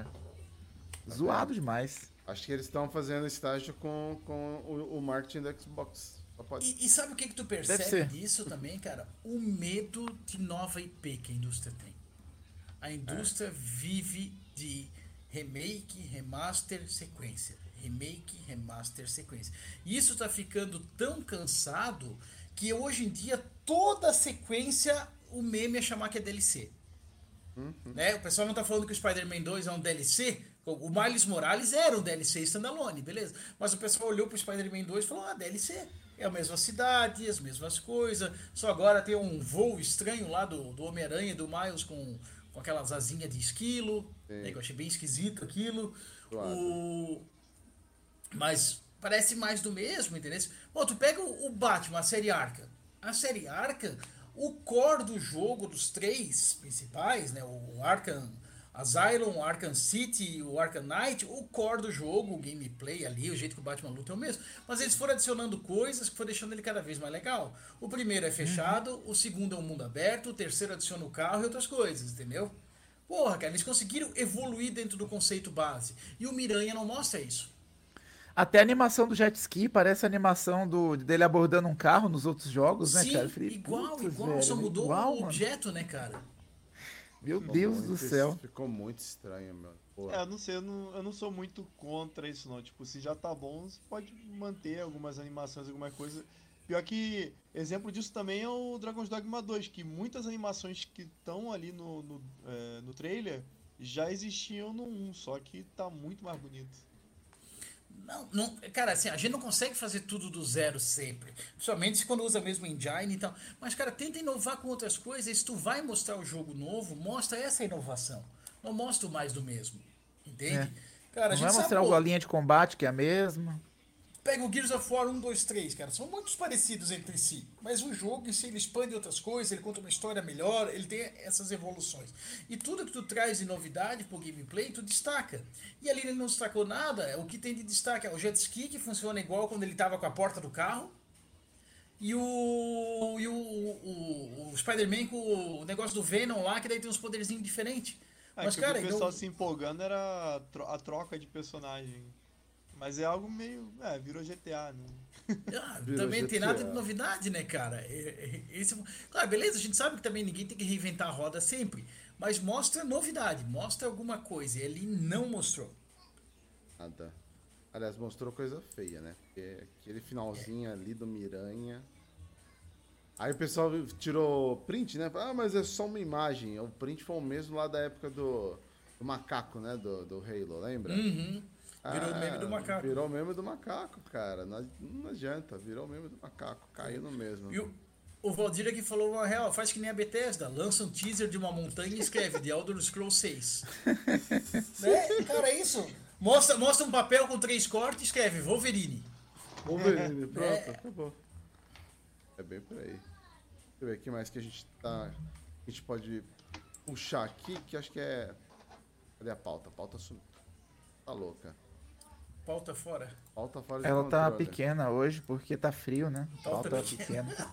Zoado demais. Acho que eles estão fazendo estágio com o marketing do Xbox. E sabe o que tu percebe disso também, cara? O medo de nova IP que a indústria tem. A indústria vive de remake, remaster, sequência. Remake, remaster, sequência. E isso tá ficando tão cansado que hoje em dia toda sequência o meme é chamar que é DLC. Né? O pessoal não tá falando que o Spider-Man 2 é um DLC. O Miles Morales era um DLC standalone, beleza? Mas o pessoal olhou pro Spider-Man 2 e falou, DLC. É a mesma cidade, as mesmas coisas. Só agora tem um voo estranho lá do Homem-Aranha e do Miles com aquelas asinhas de esquilo. Né, que eu achei bem esquisito aquilo. Mas parece mais do mesmo, entendeu? Pô, tu pega o Batman, a série Arkham. A série Arkham, o core do jogo, dos três principais, né? O Arkham Asylum, o Arkham City, o Arkham Knight, o core do jogo, o gameplay ali, o jeito que o Batman luta é o mesmo. Mas eles foram adicionando coisas que foram deixando ele cada vez mais legal. O primeiro é fechado, o segundo é um mundo aberto, o terceiro adiciona o carro e outras coisas, entendeu? Porra, cara, eles conseguiram evoluir dentro do conceito base. E o Miranha não mostra isso. Até a animação do jet ski parece a animação dele abordando um carro nos outros jogos, né, cara? Sim, igual, velho, só mudou o objeto, né, cara? Meu Deus do céu. Ficou muito estranho, meu. Eu não sei, eu não sou muito contra isso, não. Tipo, se já tá bom, você pode manter algumas animações, alguma coisa. Pior que exemplo disso também é o Dragon's Dogma 2, que muitas animações que estão ali no trailer já existiam no 1, só que tá muito mais bonito. Não, cara, assim, a gente não consegue fazer tudo do zero sempre. Principalmente quando usa mesmo engine e tal. Mas, cara, tenta inovar com outras coisas. Se tu vai mostrar o jogo novo, mostra essa inovação. Não mostra o mais do mesmo. Entende? Cara, não vai mostrar a linha de combate, que é a mesma. Pega o Gears of War 1, 2, 3, cara. São muito parecidos entre si. Mas o jogo, se ele expande outras coisas, ele conta uma história melhor, ele tem essas evoluções. E tudo que tu traz de novidade pro gameplay, tu destaca. E ali ele não destacou nada. O que tem de destaque é o jet ski, que funciona igual quando ele tava com a porta do carro. E o Spider-Man com o negócio do Venom lá, que daí tem uns poderzinhos diferentes. Mas, cara, o pessoal se empolgando era a troca de personagem. Mas é algo meio... virou GTA, né? Também não tem nada de novidade, né, cara? Claro, beleza, a gente sabe que também ninguém tem que reinventar a roda sempre. Mas mostra novidade, mostra alguma coisa. E ele não mostrou. Nada. Aliás, mostrou coisa feia, né? Porque aquele finalzinho ali do Miranha... Aí o pessoal tirou print, né? Mas é só uma imagem. O print foi o mesmo lá da época do macaco, né? Do Halo, lembra? Uhum. Virou o meme do macaco. Virou o meme do macaco, cara. Não adianta, virou o meme do macaco. Caiu no mesmo. E o Valdir aqui falou uma real, faz que nem a Bethesda, lança um teaser de uma montanha e escreve The Elder Scrolls 6. Né? Cara, é isso. Mostra um papel com 3 cortes e escreve Wolverine. Wolverine, pronto, acabou. É bem por aí. Deixa eu ver o que mais que a gente pode puxar aqui, que acho que é... Cadê a pauta? A pauta tá louca. Pauta fora. Pauta fora de Ela tá controle. pequena hoje porque tá frio, né? Pauta Pauta pequena. pequena.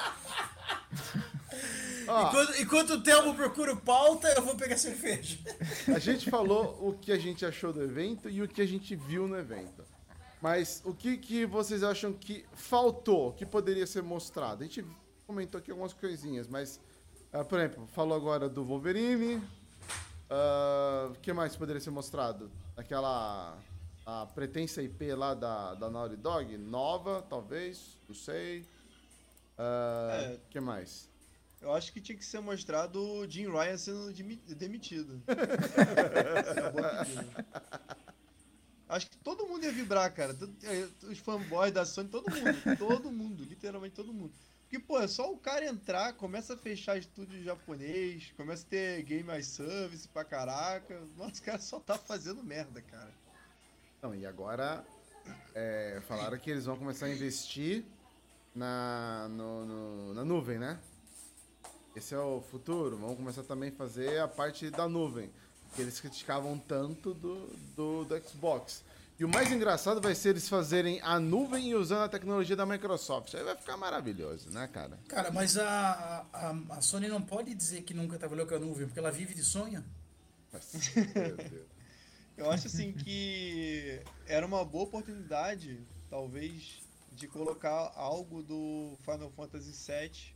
Ó, Enquanto o Telmo procura pauta, eu vou pegar cerveja. a gente falou o que a gente achou do evento e o que a gente viu no evento. Mas o que vocês acham que faltou, que poderia ser mostrado? A gente comentou aqui algumas coisinhas, mas, por exemplo, falou agora do Wolverine. O que mais poderia ser mostrado? A pretensa IP lá da Naughty Dog, nova, talvez, não sei. O que mais? Eu acho que tinha que ser mostrado o Jim Ryan sendo demitido. Essa é uma boa pedida. Acho que todo mundo ia vibrar, cara. Os fanboys da Sony, todo mundo, literalmente todo mundo. Porque, pô, é só o cara entrar, começa a fechar estúdio japonês, começa a ter game as service pra caraca. Nossa, o cara só tá fazendo merda, cara. Não, e agora falaram que eles vão começar a investir na nuvem, né? Esse é o futuro. Vão começar também a fazer a parte da nuvem, que eles criticavam tanto do Xbox. E o mais engraçado vai ser eles fazerem a nuvem e usando a tecnologia da Microsoft. Aí vai ficar maravilhoso, né, cara? Cara, mas a Sony não pode dizer que nunca trabalhou com a nuvem, porque ela vive de sonho. Meu Deus. Eu acho assim que era uma boa oportunidade, talvez, de colocar algo do Final Fantasy VII.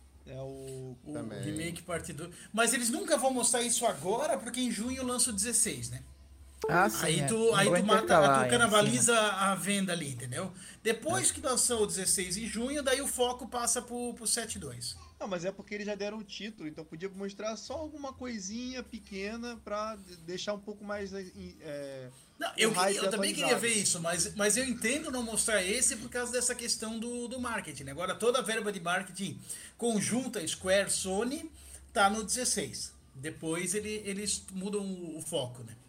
O Também. remake parte 2. Mas eles nunca vão mostrar isso agora, porque em junho lança o 16, né? Ah, sim. Aí é. tu Vou mata, intercalar tu aí, canibaliza a venda ali, entendeu? Depois que lançou o 16 em junho, daí o foco passa pro 7.2. Não, mas é porque eles já deram o título, então podia mostrar só alguma coisinha pequena pra deixar um pouco mais. Não, o hype eu também queria atualizado. ver isso, mas eu entendo não mostrar esse por causa dessa questão do marketing, né? Agora toda a verba de marketing conjunta Square Sony tá no 16. Depois eles mudam o foco, né?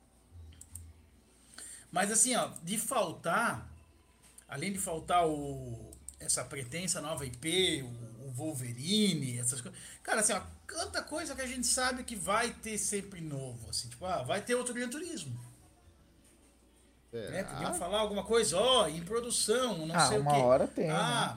Mas assim, ó, além de faltar essa pretensa nova IP, o Wolverine, essas coisas. Cara, assim, ó, tanta coisa que a gente sabe que vai ter sempre novo, assim, tipo, vai ter outro Gran Turismo. Né? Podiam falar alguma coisa, em produção, não sei o quê. uma hora tem, né?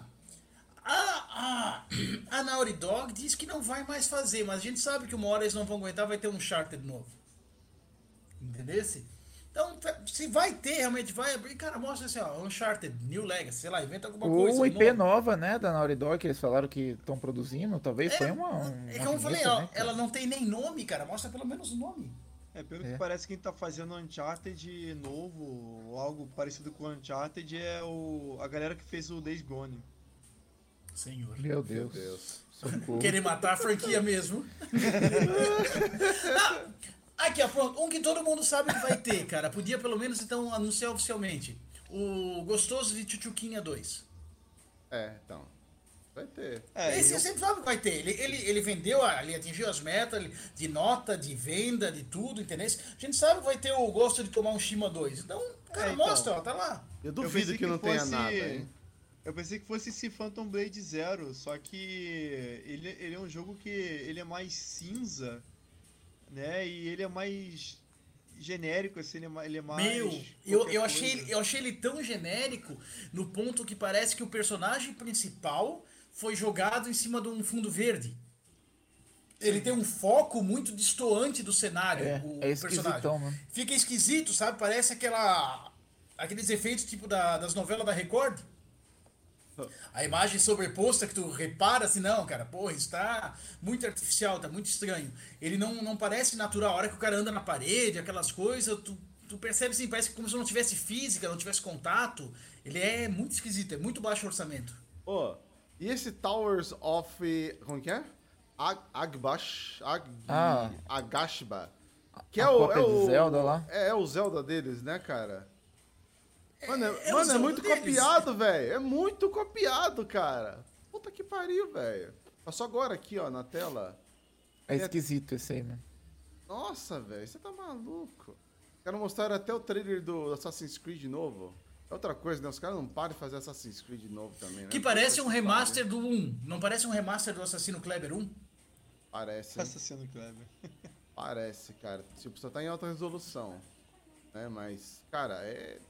A Naughty Dog diz que não vai mais fazer, mas a gente sabe que uma hora eles não vão aguentar, vai ter um Uncharted novo. Entendesse? Então, se vai ter, realmente vai abrir, cara, mostra assim, Uncharted, New Legacy, sei lá, inventa alguma coisa. Ou IP nova, né, da Naughty Dog, que eles falaram que estão produzindo, talvez foi uma como eu falei, vinheta, né, ela não tem nem nome, cara, mostra pelo menos o nome. Pelo que parece, quem tá fazendo Uncharted novo, ou algo parecido com Uncharted, é a galera que fez o Days Gone. Senhor. Meu Deus. Socorro. Querer matar a franquia mesmo. Aqui, ó, pronto. Um que todo mundo sabe que vai ter, cara. Podia pelo menos então anunciar oficialmente. O Gostoso de Chuchuquinha 2. Então. Vai ter. Esse sempre sabe que vai ter. Ele vendeu, ele atingiu as metas de nota, de venda, de tudo, entendeu? A gente sabe que vai ter o gosto de tomar um Shima 2. Então, cara, mostra, ó, tá lá. Eu duvido que não tenha nada, hein? Eu pensei que fosse esse Phantom Blade Zero, só que ele é um jogo que ele é mais cinza, né? E ele é mais genérico, assim, ele é mais... eu achei ele tão genérico no ponto que parece que o personagem principal foi jogado em cima de um fundo verde. Ele tem um foco muito destoante do cenário, o personagem. Mano. Fica esquisito, sabe? Parece aqueles efeitos tipo das novelas da Record. A imagem sobreposta que tu repara assim, não, cara, porra, está muito artificial, tá muito estranho. Ele não parece natural. A hora que o cara anda na parede, aquelas coisas, tu percebe assim, parece como se não tivesse física, não tivesse contato. Ele é muito esquisito, é muito baixo orçamento. E esse Towers of... Como que é? Agashba. Que é o Zelda lá. É o Zelda deles, né, cara? Mano, é muito deles. copiado, velho. É muito copiado, cara. Puta que pariu, velho. Passou agora aqui, ó, na tela. É esquisito esse aí, mano. Nossa, velho, você tá maluco. Quero mostrar até o trailer do Assassin's Creed novo. É outra coisa, né? Os caras não param de fazer Assassin's Creed novo também, né? Que parece um remaster do 1. Não parece um remaster do Assassino Kleber 1? Parece. Assassino Kleber. Parece, cara. Tipo, só tá em alta resolução. Né? Mas, cara,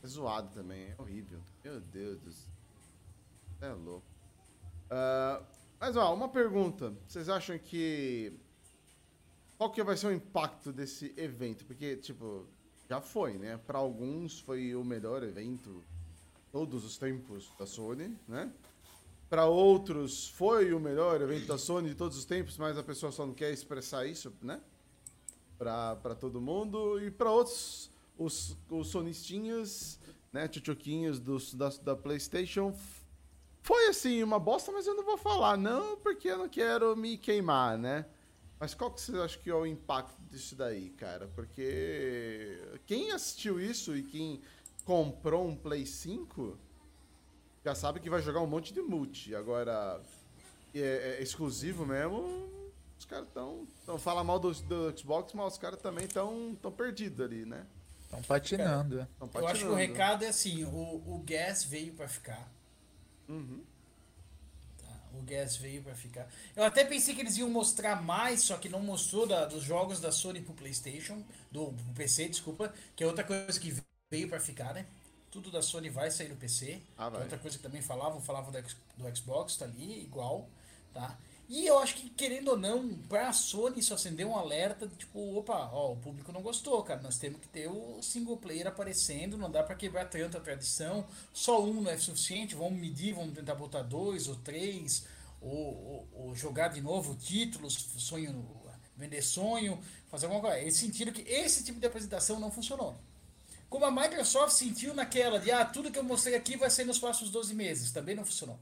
É zoado também, é horrível. Meu Deus do céu. É louco. Mas, ó, uma pergunta. Vocês acham que... Qual que vai ser o impacto desse evento? Porque, tipo, já foi, né? Para alguns foi o melhor evento todos os tempos da Sony, né? Para outros foi o melhor evento da Sony de todos os tempos, mas a pessoa só não quer expressar isso, né? Para todo mundo. E para outros, os sonistinhas, né? Tchutchuquinhos da PlayStation, foi assim, uma bosta, mas eu não vou falar, não, porque eu não quero me queimar, né? Mas qual que vocês acham que é o impacto disso daí, cara? Porque quem assistiu isso e quem comprou um Play 5 já sabe que vai jogar um monte de multi. Agora, é exclusivo mesmo, os caras estão... Fala mal do Xbox, mas os caras também estão perdidos ali, né? Estão patinando. Eu acho que o recado é assim, o Gas veio pra ficar. Uhum. O Gas veio pra ficar. Eu até pensei que eles iam mostrar mais, só que não mostrou dos jogos da Sony pro PlayStation, pro PC, desculpa, que é outra coisa que veio pra ficar, né? Tudo da Sony vai sair no PC. Ah, vai. Que é outra coisa que também falavam do Xbox, tá ali, igual, tá? E eu acho que, querendo ou não, pra Sony isso acendeu um alerta, tipo, opa, ó, o público não gostou, cara, nós temos que ter o single player aparecendo, não dá pra quebrar tanta tradição, só um não é suficiente, vamos medir, vamos tentar botar 2 ou 3, ou jogar de novo títulos, vender sonho, fazer alguma coisa. Eles sentiram que esse tipo de apresentação não funcionou. Como a Microsoft sentiu naquela de, tudo que eu mostrei aqui vai ser nos próximos 12 meses, também não funcionou.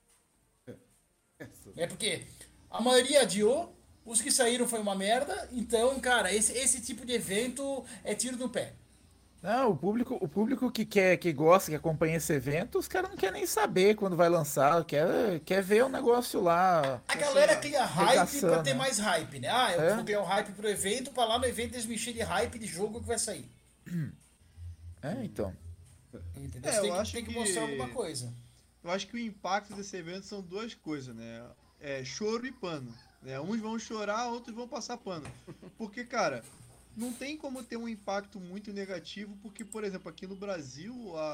É porque a maioria adiou, os que saíram foi uma merda, então, cara, esse tipo de evento é tiro no pé. Não, o público que gosta, que acompanha esse evento, os caras não querem nem saber quando vai lançar, quer ver o negócio lá. A galera cria hype pra ter né? mais hype, né? Eu vou criar um hype pro evento, pra lá no evento eles me encherem de hype de jogo que vai sair. Então. Entendeu? Você tem que mostrar alguma coisa. Eu acho que o impacto desse evento são duas coisas, né? Choro e pano. Né? Uns vão chorar, outros vão passar pano. Porque, cara, não tem como ter um impacto muito negativo, porque, por exemplo, aqui no Brasil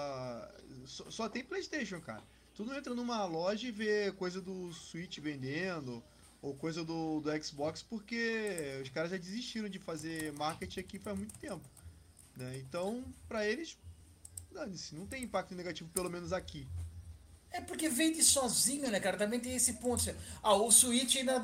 só tem PlayStation, cara. Tu não entra numa loja e vê coisa do Switch vendendo, ou coisa do Xbox, porque os caras já desistiram de fazer marketing aqui faz muito tempo. Né? Então, pra eles, não tem impacto negativo, pelo menos aqui. É porque vende sozinho, né, cara? Também tem esse ponto. O Switch ainda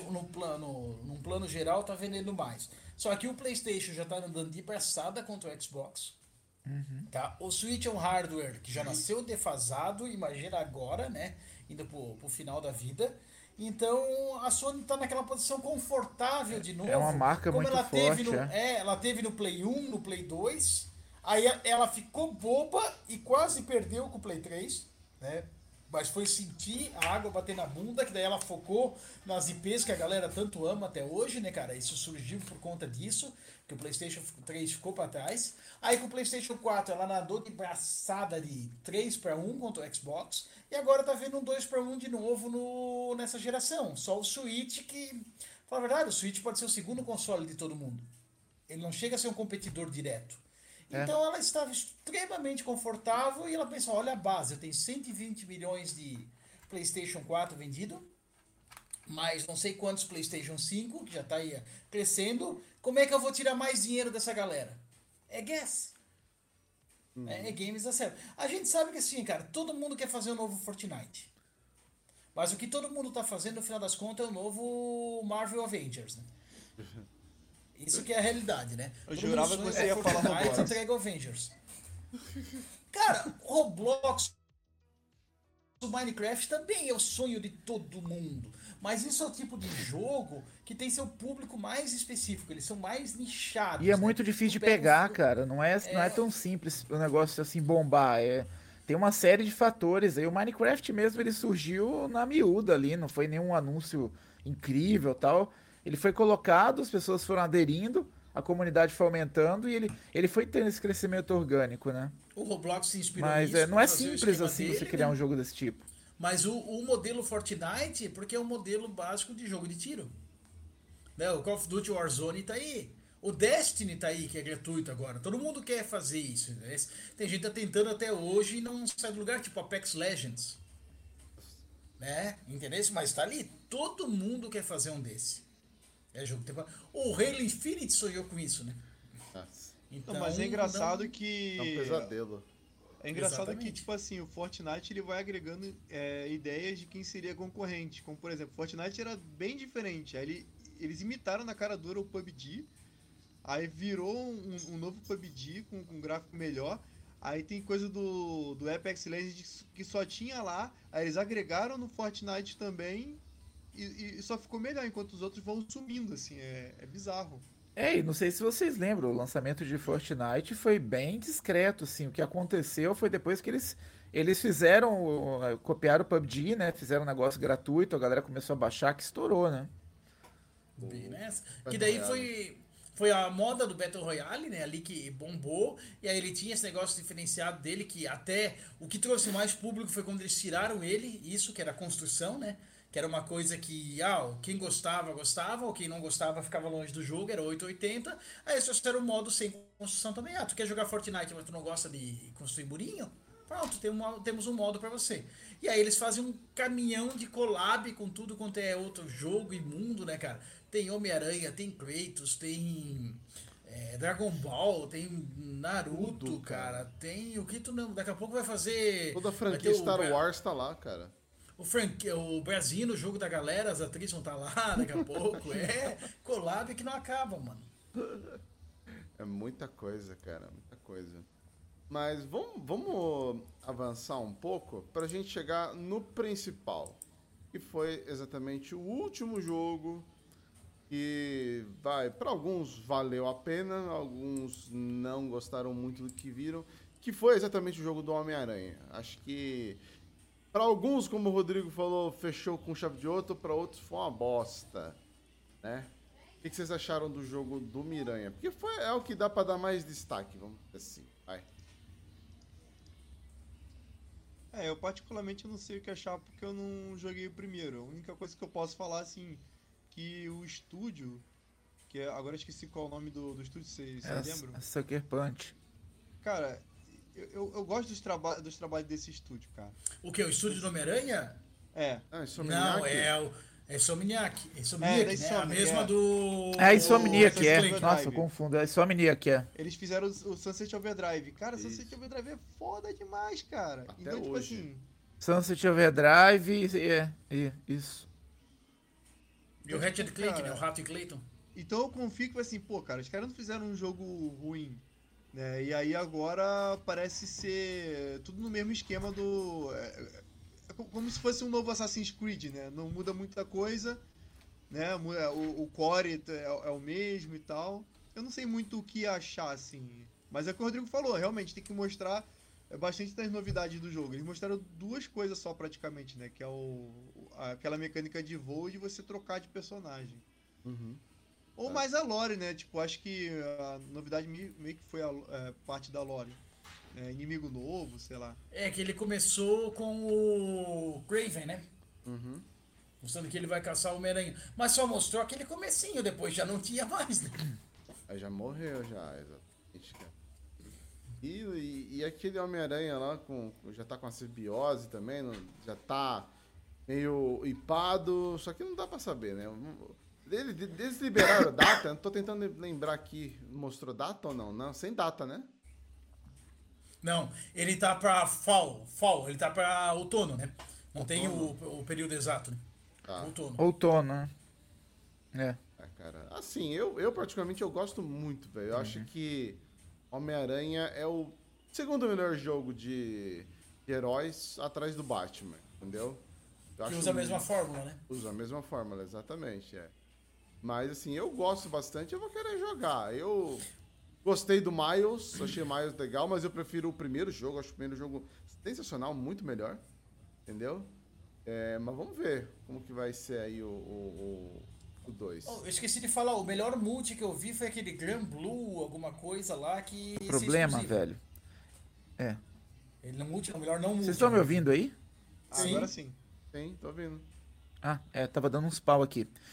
num plano geral tá vendendo mais. Só que o PlayStation já tá andando de braçada contra o Xbox. Tá? O Switch é um hardware que já nasceu defasado, imagina agora, né? Indo pro final da vida. Então a Sony tá naquela posição confortável de novo. É uma marca como muito ela forte. Teve ela teve no Play 1, no Play 2. Aí ela ficou boba e quase perdeu com o Play 3, né? Mas foi sentir a água bater na bunda, que daí ela focou nas IPs que a galera tanto ama até hoje, né, cara? Isso surgiu por conta disso, que o PlayStation 3 ficou pra trás. Aí com o PlayStation 4 ela nadou de braçada de 3-1 contra o Xbox, e agora tá vendo um 2-1 de novo nessa geração. Só o Switch que, fala a verdade, o Switch pode ser o segundo console de todo mundo. Ele não chega a ser um competidor direto. Então ela estava extremamente confortável e ela pensou, olha a base, eu tenho 120 milhões de PlayStation 4 vendido, mais não sei quantos PlayStation 5, que já está aí crescendo, como é que eu vou tirar mais dinheiro dessa galera? É gas. É games a sério. A gente sabe que assim, cara, todo mundo quer fazer o novo Fortnite. Mas o que todo mundo está fazendo, no final das contas, é o novo Marvel Avengers, né? Isso que é a realidade, né? Eu jurava que você ia falar Roblox. Entrega Avengers. Cara, Roblox, o Minecraft também é o sonho de todo mundo. Mas isso é o tipo de jogo que tem seu público mais específico. Eles são mais nichados. E é muito difícil de pegar, cara. Não é tão simples o negócio assim bombar. Tem uma série de fatores aí. O Minecraft mesmo, ele surgiu na miúda ali. Não foi nenhum anúncio incrível e tal. Ele foi colocado, as pessoas foram aderindo, a comunidade foi aumentando e ele foi tendo esse crescimento orgânico, né? O Roblox se inspirou nisso. Mas não é simples assim você criar um jogo desse tipo. Mas o modelo Fortnite, porque é um modelo básico de jogo de tiro. Né? O Call of Duty Warzone tá aí. O Destiny tá aí, que é gratuito agora. Todo mundo quer fazer isso, né? Tem gente que tá tentando até hoje e não sai do lugar, tipo Apex Legends. Né? Entendeu? Mas tá ali. Todo mundo quer fazer um desse. É jogo temporário. O Halo Infinite sonhou com isso, né? Nossa, Então, Não, mas é engraçado não- que. é um pesadelo. É engraçado que, Exatamente. tipo assim, o Fortnite ele vai agregando ideias de quem seria concorrente. Como, por exemplo, o Fortnite era bem diferente. Aí eles imitaram na cara dura o PUBG. Aí virou um novo PUBG com um gráfico melhor. Aí tem coisa do Apex Legends que só tinha lá. Aí eles agregaram no Fortnite também. E só ficou melhor, enquanto os outros vão sumindo, assim. É bizarro. E não sei se vocês lembram, o lançamento de Fortnite foi bem discreto, assim. O que aconteceu foi depois que eles fizeram, copiaram o PUBG, né? Fizeram um negócio gratuito, a galera começou a baixar, que estourou, né? Bem nessa. Battle Que daí Royale. foi a moda do Battle Royale, né? Ali que bombou. E aí ele tinha esse negócio diferenciado dele, que até o que trouxe mais público foi quando eles tiraram ele, isso, que era a construção, né? Que era uma coisa que, quem gostava, gostava, ou quem não gostava ficava longe do jogo, era 880. Aí eles trouxeram o modo sem construção também. Tu quer jogar Fortnite, mas tu não gosta de construir murinho? Pronto, temos um modo pra você. E aí eles fazem um caminhão de collab com tudo quanto é outro jogo e mundo, né, cara? Tem Homem-Aranha, tem Kratos, tem Dragon Ball, tem Naruto, Tudo, cara. Tem o que tu não. Daqui a pouco vai fazer. Toda a Vai franquia ter Star Wars tá lá, cara. o Brasil no jogo da galera, as atrizes vão estar lá daqui a pouco. Collab que não acaba, mano. É muita coisa, cara, muita coisa. Mas vamos avançar um pouco pra gente chegar no principal, que foi exatamente o último jogo que para alguns valeu a pena, alguns não gostaram muito do que viram, que foi exatamente o jogo do Homem-Aranha. Acho que para alguns, como o Rodrigo falou, fechou com chave de ouro, para outros foi uma bosta, né? O que vocês acharam do jogo do Miranha? Porque é o que dá pra dar mais destaque, vamos dizer assim. Vai. Eu particularmente não sei o que achar porque eu não joguei o primeiro. A única coisa que eu posso falar, assim, que o estúdio, agora eu esqueci qual é o nome do estúdio, vocês lembram? Sucker Punch. Cara, eu gosto dos trabalhos desse estúdio, cara. O que? O estúdio do Homem-Aranha? É. Ah, Não, é Insomniac. Da Insomniac, né? A Insomniac, mesma do. É a Insomniac, Sunset é. Overdrive. Nossa, eu confundo. É a Insomniac, é. Eles fizeram o Sunset Overdrive. Cara, Isso. Sunset Overdrive é foda demais, cara. Até Então, tipo hoje. assim. Sunset Overdrive, isso. E o Ratchet Clank, cara, né? O Rato e Clayton. Então eu confio que assim, pô, cara, os caras não fizeram um jogo ruim, né? E aí agora parece ser tudo no mesmo esquema do. Como se fosse um novo Assassin's Creed, né? Não muda muita coisa, né? O core é o mesmo e tal. Eu não sei muito o que achar, assim. Mas é o que o Rodrigo falou, realmente tem que mostrar bastante das novidades do jogo. Eles mostraram duas coisas só praticamente, né? Que é aquela mecânica de voo e de você trocar de personagem. Uhum. Ou mais a lore, né? Tipo, acho que a novidade meio que foi parte da lore. Inimigo novo, sei lá. É que ele começou com o Craven, né? Uhum. Mostrando que ele vai caçar o Homem-Aranha. Mas só mostrou aquele comecinho, depois já não tinha mais, né? Aí já morreu, já, exatamente, cara. E aquele Homem-Aranha lá já tá com a simbiose também, já tá meio hipado, só que não dá pra saber, né? Eles liberaram data, eu tô tentando lembrar aqui, mostrou data ou não? Não, sem data, né? Não, ele tá pra fall, ele tá pra outono, né? Não tem Outono. o período exato, né? Tá. Outono. Outono, né? Cara, assim, eu particularmente eu gosto muito, velho. Eu acho que Homem-Aranha é o segundo melhor jogo de heróis atrás do Batman, entendeu? Eu Que acho usa a mesma fórmula, né? Usa a mesma fórmula, exatamente, Mas assim, eu gosto bastante, eu vou querer jogar. Eu gostei do Miles, achei o Miles legal, mas eu prefiro o primeiro jogo, acho o primeiro jogo sensacional, muito melhor, entendeu? Mas vamos ver como que vai ser aí o 2. Oh, eu esqueci de falar, o melhor multi que eu vi foi aquele Grand Blue, alguma coisa lá que... esse é Problema, exclusivo. velho. Ele não multi, o melhor não multi. Vocês estão me ouvindo aí? Sim. Agora sim. Sim, tô ouvindo. Tava dando uns pau aqui.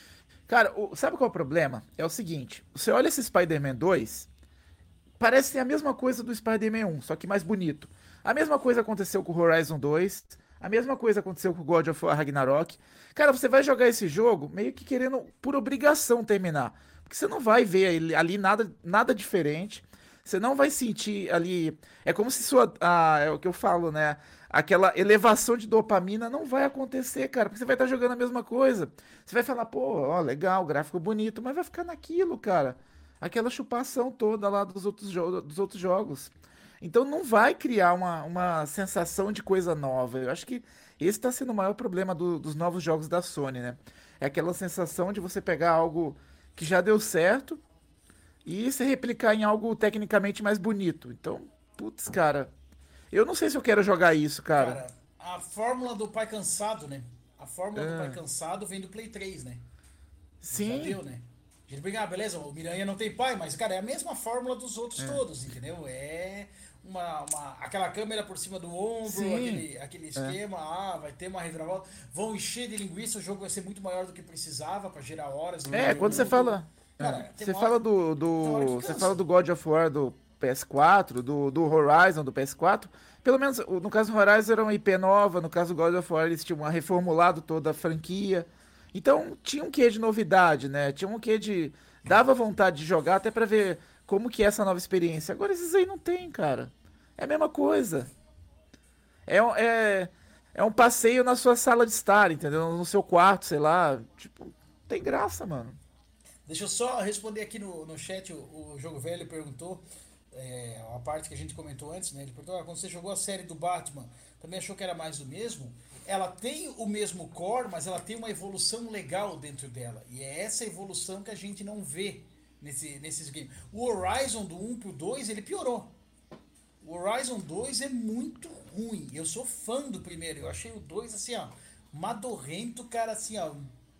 Cara, sabe qual é o problema? É o seguinte, você olha esse Spider-Man 2, parece ser a mesma coisa do Spider-Man 1, só que mais bonito. A mesma coisa aconteceu com o Horizon 2, a mesma coisa aconteceu com o God of War Ragnarok. Cara, você vai jogar esse jogo meio que querendo, por obrigação, terminar. Porque você não vai ver ali nada diferente. Você não vai sentir ali. É como se é o que eu falo, né? Aquela elevação de dopamina não vai acontecer, cara. Porque você vai estar jogando a mesma coisa. Você vai falar, pô, ó, legal, gráfico bonito, mas vai ficar naquilo, cara. Aquela chupação toda lá dos outros jogos. Então não vai criar uma sensação de coisa nova. Eu acho que esse está sendo o maior problema dos novos jogos da Sony, né? É aquela sensação de você pegar algo que já deu certo e se replicar em algo tecnicamente mais bonito. Então, putz, cara, eu não sei se eu quero jogar isso, cara. Cara, a fórmula do pai cansado, né? A fórmula do pai cansado vem do Play 3, né? Sim. Já viu, né? A gente brinca, beleza, o Miranha não tem pai, mas, cara, é a mesma fórmula dos outros todos, entendeu? É aquela câmera por cima do ombro, aquele esquema, vai ter uma reviravolta, vão encher de linguiça, o jogo vai ser muito maior do que precisava pra gerar horas. Quando você fala... Cara, você fala você fala do God of War do PS4, do Horizon do PS4, pelo menos no caso do Horizon era uma IP nova, no caso do God of War eles tinham reformulado toda a franquia, então tinha um quê de novidade, né? Tinha um quê de... dava vontade de jogar até pra ver como que é essa nova experiência. Agora esses aí não tem, cara. É a mesma coisa. É um passeio na sua sala de estar, entendeu? No seu quarto, sei lá. Tipo, tem graça, mano. Deixa eu só responder aqui no chat, o Jogo Velho perguntou, a parte que a gente comentou antes, né? Ele perguntou, quando você jogou a série do Batman, também achou que era mais do mesmo? Ela tem o mesmo core, mas ela tem uma evolução legal dentro dela. E é essa evolução que a gente não vê nesses games. O Horizon do 1 pro 2, ele piorou. O Horizon 2 é muito ruim. Eu sou fã do primeiro. Eu achei o 2 assim, ó, madorrento, cara, assim, ó.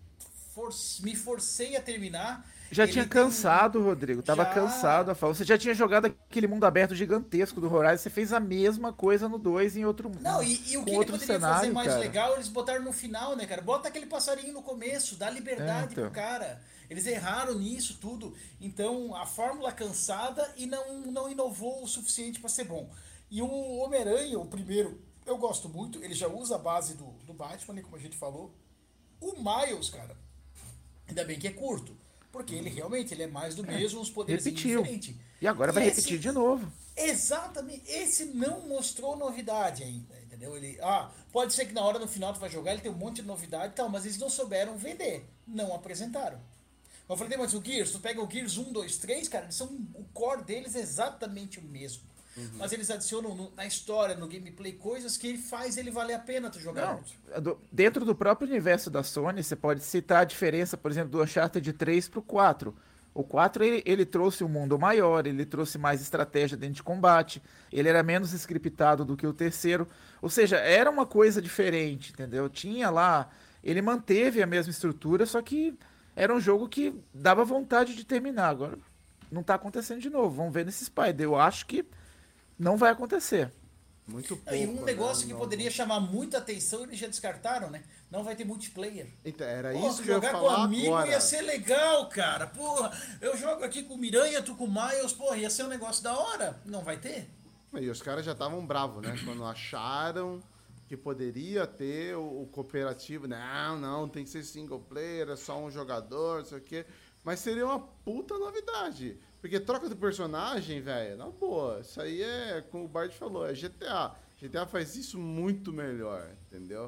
Me forcei a terminar. Já tinha cansado, Rodrigo. Tava cansado a falar. Você já tinha jogado aquele mundo aberto gigantesco do Horizon. Você fez a mesma coisa no 2 em outro mundo. Não, e o que ele poderia fazer mais legal, eles botaram no final, né, cara? Bota aquele passarinho no começo, dá liberdade pro cara. Eles erraram nisso tudo. Então, a fórmula cansada e não inovou o suficiente para ser bom. E o Homem-Aranha, o primeiro, eu gosto muito. Ele já usa a base do Batman, né, como a gente falou. O Miles, cara, ainda bem que é curto. Porque ele realmente ele é mais do mesmo, os poderes diferentes. E agora vai repetir de novo. Exatamente. Esse não mostrou novidade ainda, entendeu? Ele, pode ser que na hora no final tu vai jogar, ele tem um monte de novidade e tal, mas eles não souberam vender. Não apresentaram. Eu falei, mas o Gears, tu pega o Gears 1, 2, 3, cara, o core deles é exatamente o mesmo. Mas eles adicionam na história, no gameplay, coisas que faz ele valer a pena tu jogar. Não, dentro do próprio universo da Sony, você pode citar a diferença, por exemplo, do Uncharted 3 pro 4. O 4, ele trouxe um mundo maior, ele trouxe mais estratégia dentro de combate, ele era menos scriptado do que o terceiro. Ou seja, era uma coisa diferente, entendeu? Tinha lá... Ele manteve a mesma estrutura, só que era um jogo que dava vontade de terminar. Agora, não tá acontecendo de novo. Vamos ver nesse Spider. Eu acho que não vai acontecer. Muito pouco, e um negócio que poderia chamar muita atenção, eles já descartaram, né? Não vai ter multiplayer. Então, era isso que eu ia jogar falar com amigo agora. Ia ser legal, cara. Porra, eu jogo aqui com o Miranha, tu com o Miles, porra, ia ser um negócio da hora. Não vai ter? E os caras já estavam bravos, né? Quando acharam que poderia ter o cooperativo. Não, tem que ser single player, é só um jogador, não sei o quê. Mas seria uma puta novidade. Porque troca de personagem, velho, na boa. Isso aí é, como o Bart falou, é GTA. GTA faz isso muito melhor, entendeu?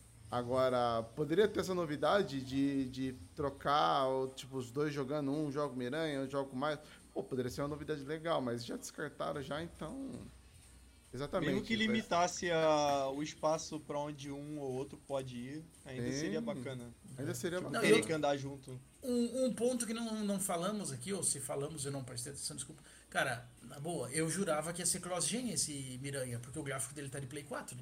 Agora, poderia ter essa novidade de trocar, tipo, os dois jogando, um joga com Miranha, um joga com mais. Pô, poderia ser uma novidade legal, mas já descartaram já, então... Exatamente. Mesmo que limitasse o espaço pra onde um ou outro pode ir, ainda seria bacana. Ainda seria bacana. Teria que andar junto. Um ponto que não falamos aqui, ou se falamos eu não prestei atenção, desculpa. Cara, na boa, eu jurava que ia ser cross-gen esse Miranha, porque o gráfico dele tá de Play 4, né?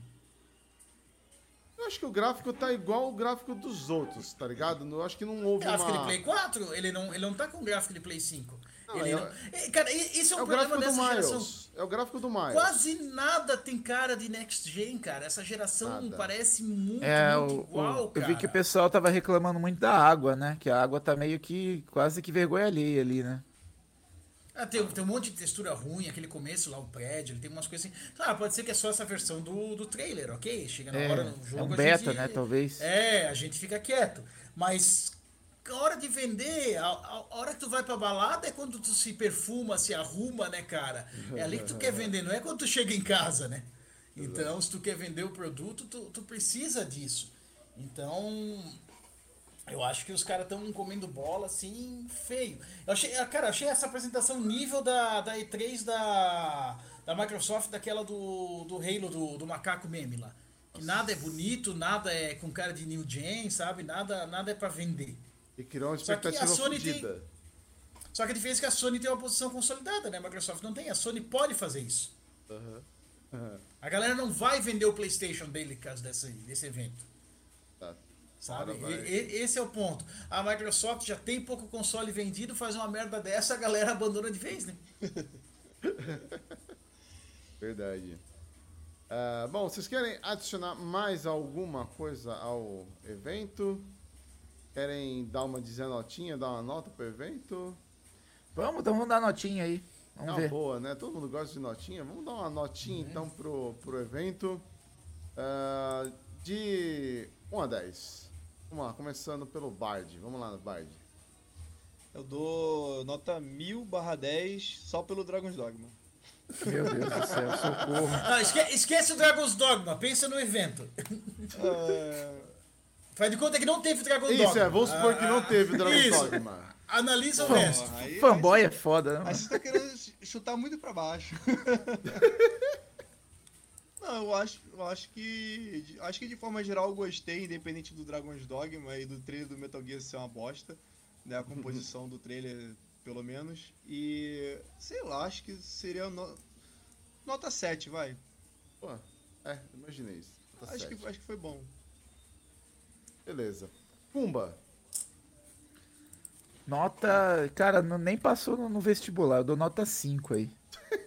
Eu acho que o gráfico tá igual o gráfico dos outros, tá ligado? Eu acho que não houve gráfico de Play 4? Ele não tá com gráfico de Play 5. Ele não... Cara, isso é um problema dessa geração. É o gráfico do Miles. Quase nada tem cara de Next Gen, cara. Essa geração parece muito igual, cara. Eu vi que o pessoal tava reclamando muito da água, né? Que a água tá meio que quase que vergonha alheia ali, né? Tem um monte de textura ruim, aquele começo lá, o prédio, ele tem umas coisas assim. Claro, pode ser que é só essa versão do trailer, ok? Chega na hora no jogo. É um beta, né? Talvez. A gente fica quieto. Mas a hora de vender, a hora que tu vai pra balada é quando tu se perfuma, se arruma, né, cara? É ali que tu quer vender, não é quando tu chega em casa, né? Então, se tu quer vender o produto, tu precisa disso. Então, eu acho que os caras estão comendo bola, assim, feio. Achei essa apresentação nível da E3 da Microsoft, daquela do Halo, do macaco meme lá. Que nada é bonito, nada é com cara de New Gen, sabe? Nada é pra vender. E criou uma expectativa fodida. Só que a diferença é que a Sony tem uma posição consolidada, né? A Microsoft não tem. A Sony pode fazer isso. A galera não vai vender o PlayStation dele caso desse evento. Tá. Sabe? Esse é o ponto. A Microsoft já tem pouco console vendido, faz uma merda dessa, a galera abandona de vez, né? Verdade. Bom, vocês querem adicionar mais alguma coisa ao evento? Querem dar uma notinha, dar uma nota pro evento? Vamos dar notinha aí. Vamos ver. Boa, né? Todo mundo gosta de notinha. Vamos dar uma notinha então pro evento. De 1 a 10. Vamos lá, começando pelo Bard. Vamos lá, Bard. Eu dou nota 1000/10 só pelo Dragon's Dogma. Meu Deus do céu, socorro. Esquece o Dragon's Dogma, pensa no evento. Faz de conta que não teve Dragon's Dogma. Isso, vamos supor que não teve Dragon's Dogma. Analisa o resto. Fanboy é foda, né? Aí você tá querendo chutar muito pra baixo. Não, eu acho que de forma geral eu gostei, independente do Dragon's Dogma e do trailer do Metal Gear ser uma bosta, né? A composição do trailer, pelo menos. E, sei lá, acho que seria nota 7, vai. Pô, imaginei isso. Acho que foi bom. Beleza. Pumba. Nota... Cara, nem passou no vestibular. Eu dou nota 5 aí.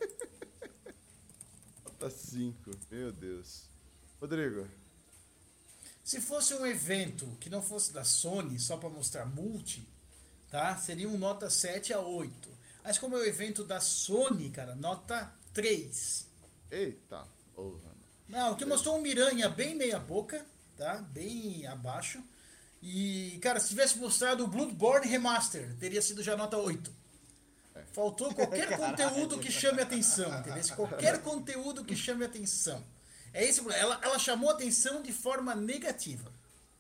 Nota 5. Meu Deus. Rodrigo. Se fosse um evento que não fosse da Sony, só pra mostrar multi, tá? Seria um nota 7 a 8. Mas como é o evento da Sony, cara, nota 3. Eita. Porra. Não, que mostrou um Miranha bem meia boca, tá? Bem abaixo. E, cara, se tivesse mostrado o Bloodborne Remaster, teria sido já nota 8. Faltou qualquer conteúdo que chame atenção, entendeu? Qualquer conteúdo que chame atenção. É esse o problema. Ela chamou atenção de forma negativa.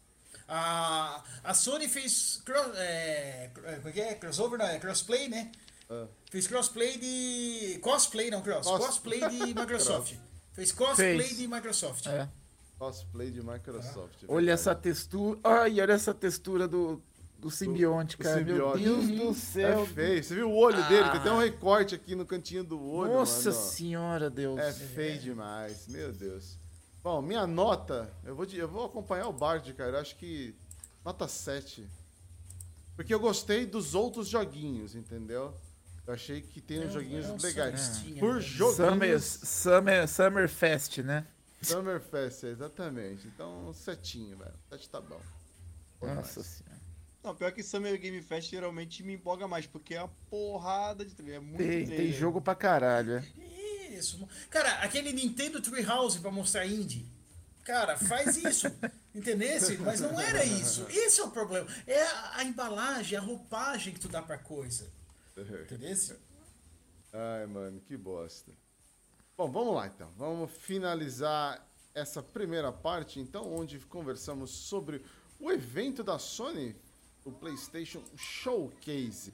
A Sony fez crossover, não, crossplay, né? Fez cosplay de Microsoft. Fez cosplay de Microsoft. Cosplay de Microsoft. Olha essa textura. Ai, olha essa textura do simbionte, cara. Meu Deus do céu. É feio. Você viu o olho dele? Tem até um recorte aqui no cantinho do olho. Nossa mano. senhora, Deus. É feio demais. Meu Deus. Bom, minha nota. Eu vou acompanhar o Bard, cara. Eu acho que nota 7. Porque eu gostei dos outros joguinhos, entendeu? Eu achei que tem uns joguinhos legais. Por joguinhos... Summerfest, né? Summerfest, exatamente. Então, 7, velho. 7 tá bom. Nossa senhora. Não, pior que Summer Game Fest geralmente me empolga mais, porque é uma porrada de trailer. É muito Tem jogo pra caralho, Isso. Cara, aquele Nintendo Treehouse pra mostrar indie. Cara, faz isso. Entendesse? Mas não era isso. Esse é o problema. É a embalagem, a roupagem que tu dá pra coisa. Entendesse? Ai, mano, que bosta. Bom, vamos lá então. Vamos finalizar essa primeira parte, então, onde conversamos sobre o evento da Sony, o PlayStation Showcase.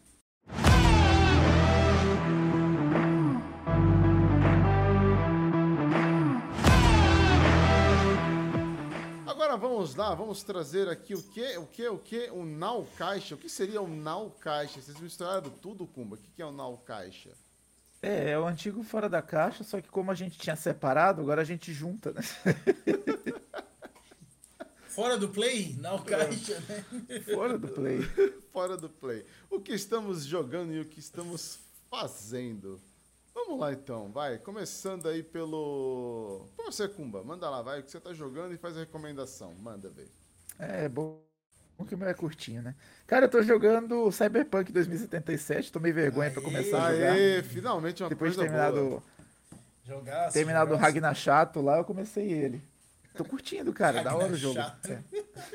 Agora vamos lá, vamos trazer aqui o que? O Now Caixa. O que seria o Now Caixa? Vocês misturaram tudo, Kumba. O que é o Now Caixa? É o antigo Fora da Caixa, só que como a gente tinha separado, agora a gente junta, né? Fora do play? Na caixa, né? Fora do play. Fora do play. O que estamos jogando e o que estamos fazendo. Vamos lá então, vai. Começando aí pelo. Por você, Kumba. Manda lá, vai. O que você tá jogando e faz a recomendação. Manda ver. É bom que o meu é curtinho, né? Cara, eu tô jogando Cyberpunk 2077, tomei vergonha pra começar a jogar. Aê, finalmente uma Depois de coisa boa. terminado o Ragnar Chato lá, eu comecei ele. Tô curtindo, cara. Da hora o jogo. Chato. É.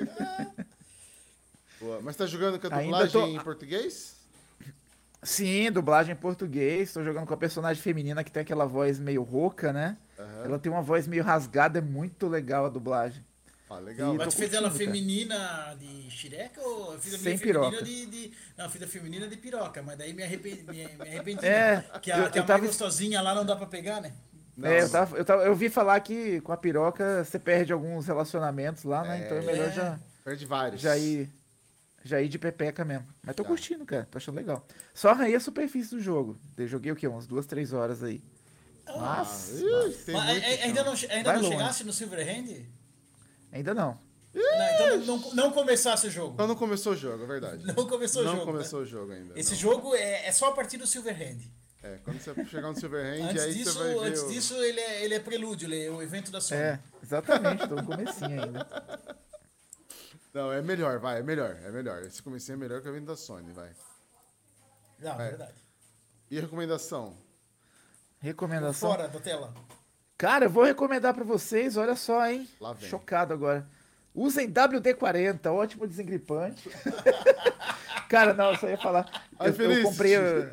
Boa. Mas tá jogando com a Ainda dublagem tô- em português? Sim, dublagem em português. Tô jogando com a personagem feminina que tem aquela voz meio rouca, né? Aham. Ela tem uma voz meio rasgada, é muito legal a dublagem. Ah, legal. E Mas tô tu fez ela curtindo, cara. feminina de Shrek ou eu fiz a minha Sem feminina piroca. Não, eu fiz a feminina de piroca, mas daí me arrependi. É, né? Que eu a mais tava- gostosinha lá não dá pra pegar, né? Não, É, eu vi falar que com a piroca você perde alguns relacionamentos lá, né? Então é melhor perde vários. já ir de pepeca mesmo. Mas tô Tá. curtindo, cara. Tô achando legal. Só arranhei a superfície do jogo. Eu joguei o quê? Umas 2, 3 horas aí. Mas, Ih, tem Mas muito ainda chão. não, Vai longe. chegasse no Silverhand? ainda não. Não, então não começasse o jogo. Então não começou o jogo, é verdade. Não começou o Não jogo. começou o jogo ainda. Esse não. jogo é só a partir do Silverhand. É, quando você chegar no Silverhand, Antes aí disso, você vai ver antes o... disso ele é prelúdio, ele é o evento da Sony. É, exatamente. Tô no comecinho ainda. Não, é melhor, vai, é melhor. Esse comecinho é melhor que a venda da Sony, vai. Não, É. verdade. E a recomendação? Recomendação. Fora da tela. Cara, eu vou recomendar pra vocês, olha só, hein? Lá vem. Chocado agora. Usem WD-40, ótimo desengripante. Cara, não, eu só ia falar. Ai, Eu Feliz. comprei.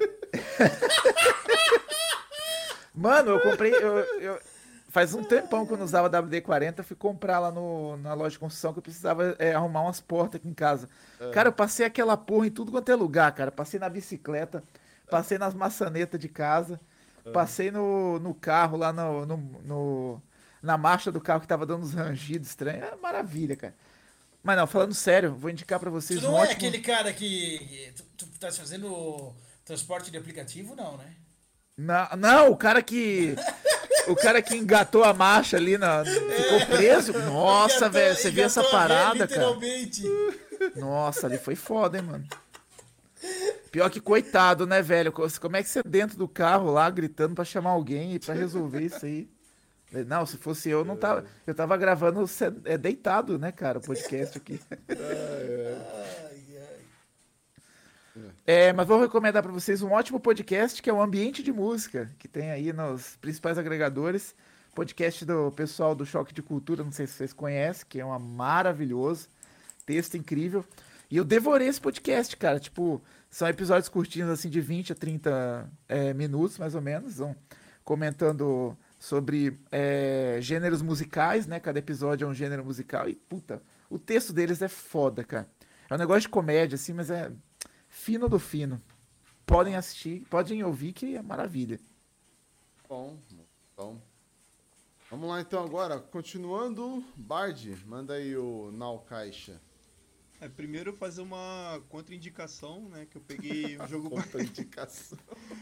Mano, eu comprei. Faz um tempão que eu não usava WD-40, fui comprar lá na loja de construção que eu precisava arrumar umas portas aqui em casa. Cara, eu passei aquela porra em tudo quanto é lugar, cara. Passei na bicicleta, passei nas maçanetas de casa, passei no carro lá na marcha do carro que tava dando uns rangidos estranhos. É maravilha, cara. Mas não, falando sério, vou indicar pra vocês Tu um não é ótimo... aquele cara que tu tá fazendo transporte de aplicativo, não, né? Não, o cara que engatou a marcha ali, ficou preso. Nossa, Engatou- velho, você viu essa engatou a ré, parada, cara? literalmente. Nossa, ali foi foda, hein, mano. Pior que coitado, né, velho? Como é que você dentro do carro lá, gritando pra chamar alguém pra resolver isso aí? Não, se fosse eu, não tava. Eu tava gravando deitado, né, cara, o podcast aqui. Ai, ai. Mas vou recomendar pra vocês um ótimo podcast que é o Ambiente de Música, que tem aí nos principais agregadores. Podcast do pessoal do Choque de Cultura, não sei se vocês conhecem, que é maravilhoso. Texto incrível. E eu devorei esse podcast, cara. Tipo, são episódios curtinhos, assim, de 20 a 30 minutos, mais ou menos. Vão comentando sobre gêneros musicais, né? Cada episódio é um gênero musical. E, puta, o texto deles é foda, cara. É um negócio de comédia, assim, mas é fino do fino. Podem assistir, podem ouvir, que é maravilha. Bom. Vamos lá então agora, continuando, Bard, manda aí o Now Caixa. Primeiro fazer uma contraindicação, né? Que eu peguei um jogo. Contraindicação.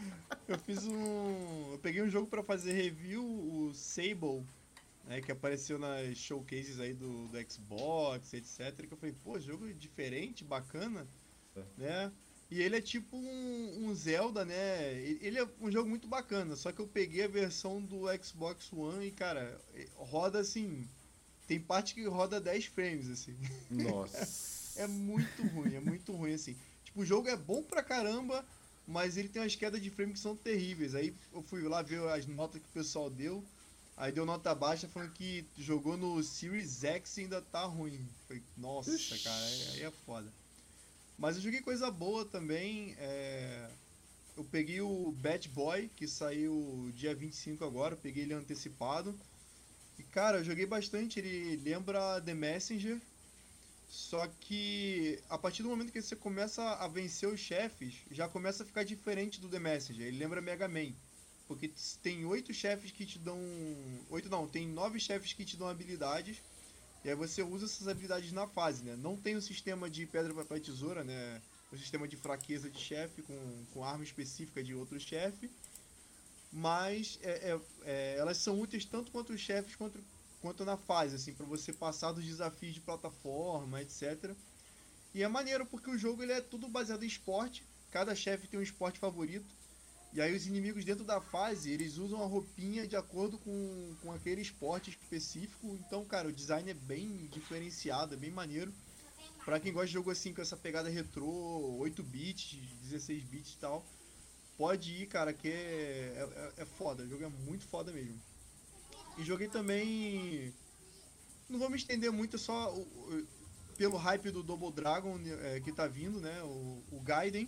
Eu peguei um jogo pra fazer review, o Sable, né? Que apareceu nas showcases aí do Xbox, etc. Que eu falei, pô, jogo diferente, bacana, né? E ele é tipo um Zelda, né? Ele é um jogo muito bacana, só que eu peguei a versão do Xbox One e, cara, roda assim. Tem parte que roda 10 frames, assim. Nossa. É muito ruim, assim. Tipo, o jogo é bom pra caramba, mas ele tem umas quedas de frame que são terríveis. Aí eu fui lá ver as notas que o pessoal deu, aí deu nota baixa falando que jogou no Series X e ainda tá ruim. Falei, nossa, cara, aí é foda. Mas eu joguei coisa boa também, eu peguei o Bat Boy, que saiu dia 25 agora, eu peguei ele antecipado. E, cara, eu joguei bastante, ele lembra The Messenger, só que a partir do momento que você começa a vencer os chefes, já começa a ficar diferente do The Messenger. Ele lembra Mega Man, porque tem 8 chefes que te dão... 8 não, tem 9 chefes que te dão habilidades, e aí você usa essas habilidades na fase, né? Não tem o sistema de pedra, papel e tesoura, né? O sistema de fraqueza de chefe com arma específica de outro chefe, mas elas são úteis tanto contra os chefes quanto na fase, assim, pra você passar dos desafios de plataforma, etc. E é maneiro porque o jogo ele é tudo baseado em esporte, cada chefe tem um esporte favorito, e aí os inimigos dentro da fase, eles usam a roupinha de acordo com aquele esporte específico, então, cara, o design é bem diferenciado, é bem maneiro. Pra quem gosta de jogo assim, com essa pegada retrô, 8 bits, 16 bits e tal, pode ir, cara, que é foda, o jogo é muito foda mesmo. E joguei também, não vou me estender muito, só pelo hype do Double Dragon que tá vindo, né, o Gaiden.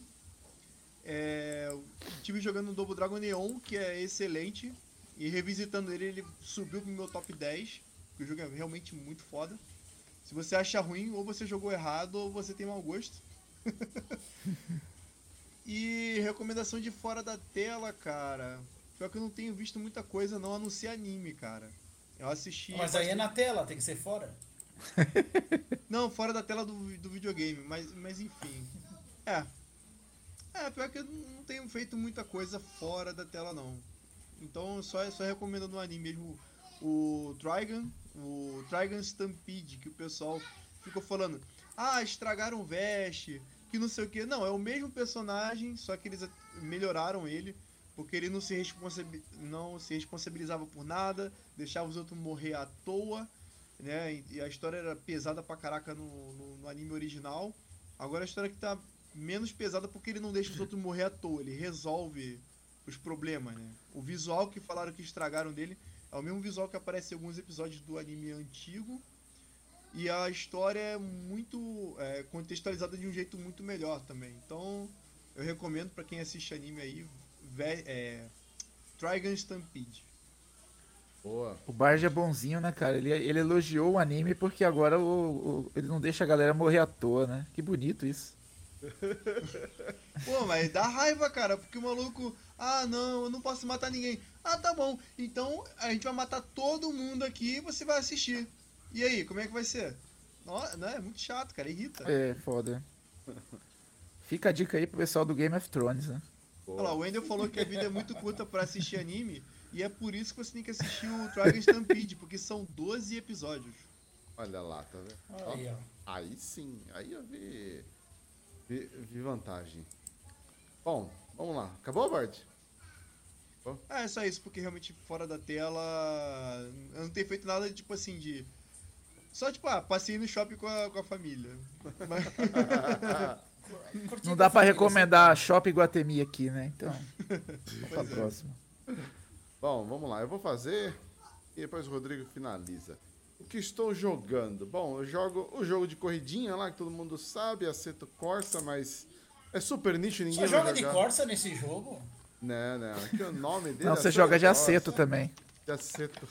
Tive jogando no Double Dragon Neon, que é excelente, e revisitando ele subiu pro meu top 10, porque o jogo é realmente muito foda. Se você acha ruim, ou você jogou errado, ou você tem mau gosto. E recomendação de fora da tela, cara. Pior que eu não tenho visto muita coisa, não, a não ser anime, cara. Eu assisti... Mas aí é na tela, tem que ser fora. Não, fora da tela do videogame, mas enfim. Pior que eu não tenho feito muita coisa fora da tela, não. Então, só recomendo no anime mesmo o Trigun Stampede, que o pessoal ficou falando, estragaram o Vest, que não sei o que. Não, é o mesmo personagem, só que eles melhoraram ele, porque ele não se responsabilizava por nada, deixava os outros morrer à toa, né? E a história era pesada pra caraca no anime original. Agora a história que tá menos pesada porque ele não deixa os outros morrer à toa, ele resolve os problemas, né? O visual que falaram que estragaram dele é o mesmo visual que aparece em alguns episódios do anime antigo. E a história é muito contextualizada de um jeito muito melhor também. Então, eu recomendo pra quem assiste anime aí, Trigun Stampede. Boa. O Barge é bonzinho, né, cara? Ele elogiou o anime porque agora ele não deixa a galera morrer à toa, né? Que bonito isso. Pô, mas dá raiva, cara, porque o maluco... não, eu não posso matar ninguém. Tá bom, então a gente vai matar todo mundo aqui e você vai assistir. E aí, como é que vai ser? Não, é muito chato, cara, irrita. É, foda. Fica a dica aí pro pessoal do Game of Thrones, né? Olha lá, o Wendel falou que a vida é muito curta pra assistir anime, e é por isso que você tem que assistir o Dragon Stampede, porque são 12 episódios. Olha lá, tá vendo? Aí, ó. Aí sim, aí eu vi vantagem. Bom, vamos lá. Acabou, Bart? É só isso, porque realmente fora da tela eu não tenho feito nada tipo assim de... Só tipo, passei no shopping com a família. Não dá pra recomendar Shopping Guatemi aqui, né? Então, vamos pra próxima. Bom, vamos lá. Eu vou fazer e depois o Rodrigo finaliza. O que estou jogando? Bom, eu jogo o jogo de corridinha lá, que todo mundo sabe, Assetto Corsa, mas é super nicho, ninguém Só vai joga de jogar. Corsa nesse jogo? Não. Aqui o nome dele Não, você Assetto joga de Corsa. Assetto também. De Assetto.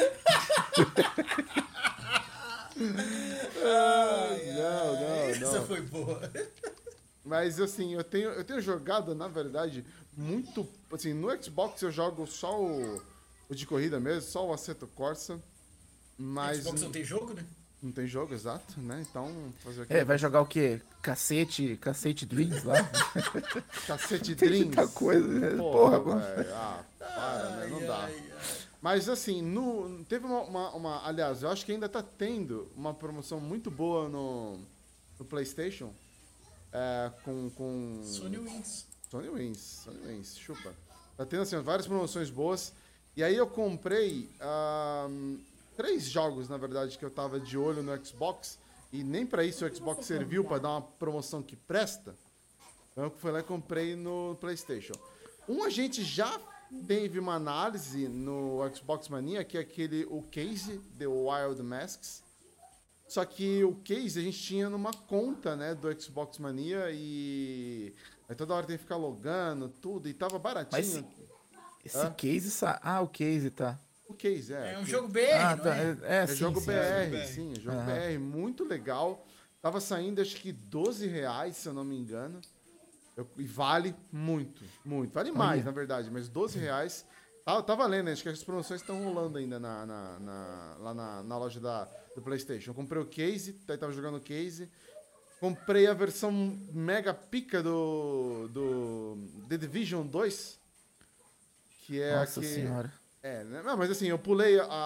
Não. Essa foi boa. Mas assim, eu tenho jogado, na verdade, muito. Assim, no Xbox eu jogo só o de corrida mesmo, só o Assetto Corsa. Mas. Xbox não tem jogo, né? Não tem jogo, exato, né? Então, fazer o quê? Vai jogar o quê? Cacete Dreams lá? Cacete Tem Dreams. muita coisa, né? Porra, Porra, velho. Para, né? Não dá. Mas assim, teve uma. Aliás, eu acho que ainda tá tendo uma promoção muito boa no PlayStation. Com. Sony Wins. Sony Wins, chupa. Tá tendo assim, várias promoções boas. E aí eu comprei 3 jogos, na verdade, que eu tava de olho no Xbox. E nem pra isso o Xbox serviu pra dar uma promoção que presta. Então eu fui lá e comprei no PlayStation. A gente já teve uma análise no Xbox Mania, que é o Case, The Wild Masks. Só que o Case a gente tinha numa conta, né, do Xbox Mania e aí toda hora tem que ficar logando, tudo, e tava baratinho. Esse Case... o Case, tá. O Case, É um jogo BR, não tá. é? Sim, jogo sim, BR, sim, jogo BR, muito legal. Tava saindo acho que R$12, se eu não me engano. E vale muito, muito. Vale mais, na verdade, mas R$12. Tá valendo, acho que as promoções estão rolando ainda lá na loja do PlayStation. Eu comprei o Case, tava jogando o Case. Comprei a versão mega pica do The Division 2. Que é Nossa senhora. né? Não, mas assim, eu pulei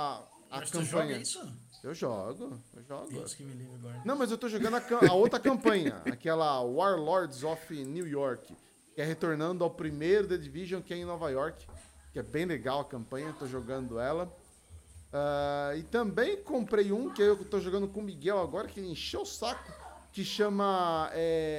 a Mas tu joga campanha. isso? Eu jogo. Deus que me livre agora. Não, mas eu tô jogando a outra campanha, aquela Warlords of New York, que é retornando ao primeiro The Division, que é em Nova York, que é bem legal a campanha, tô jogando ela. E também comprei um que eu tô jogando com o Miguel agora, que ele encheu o saco, que chama...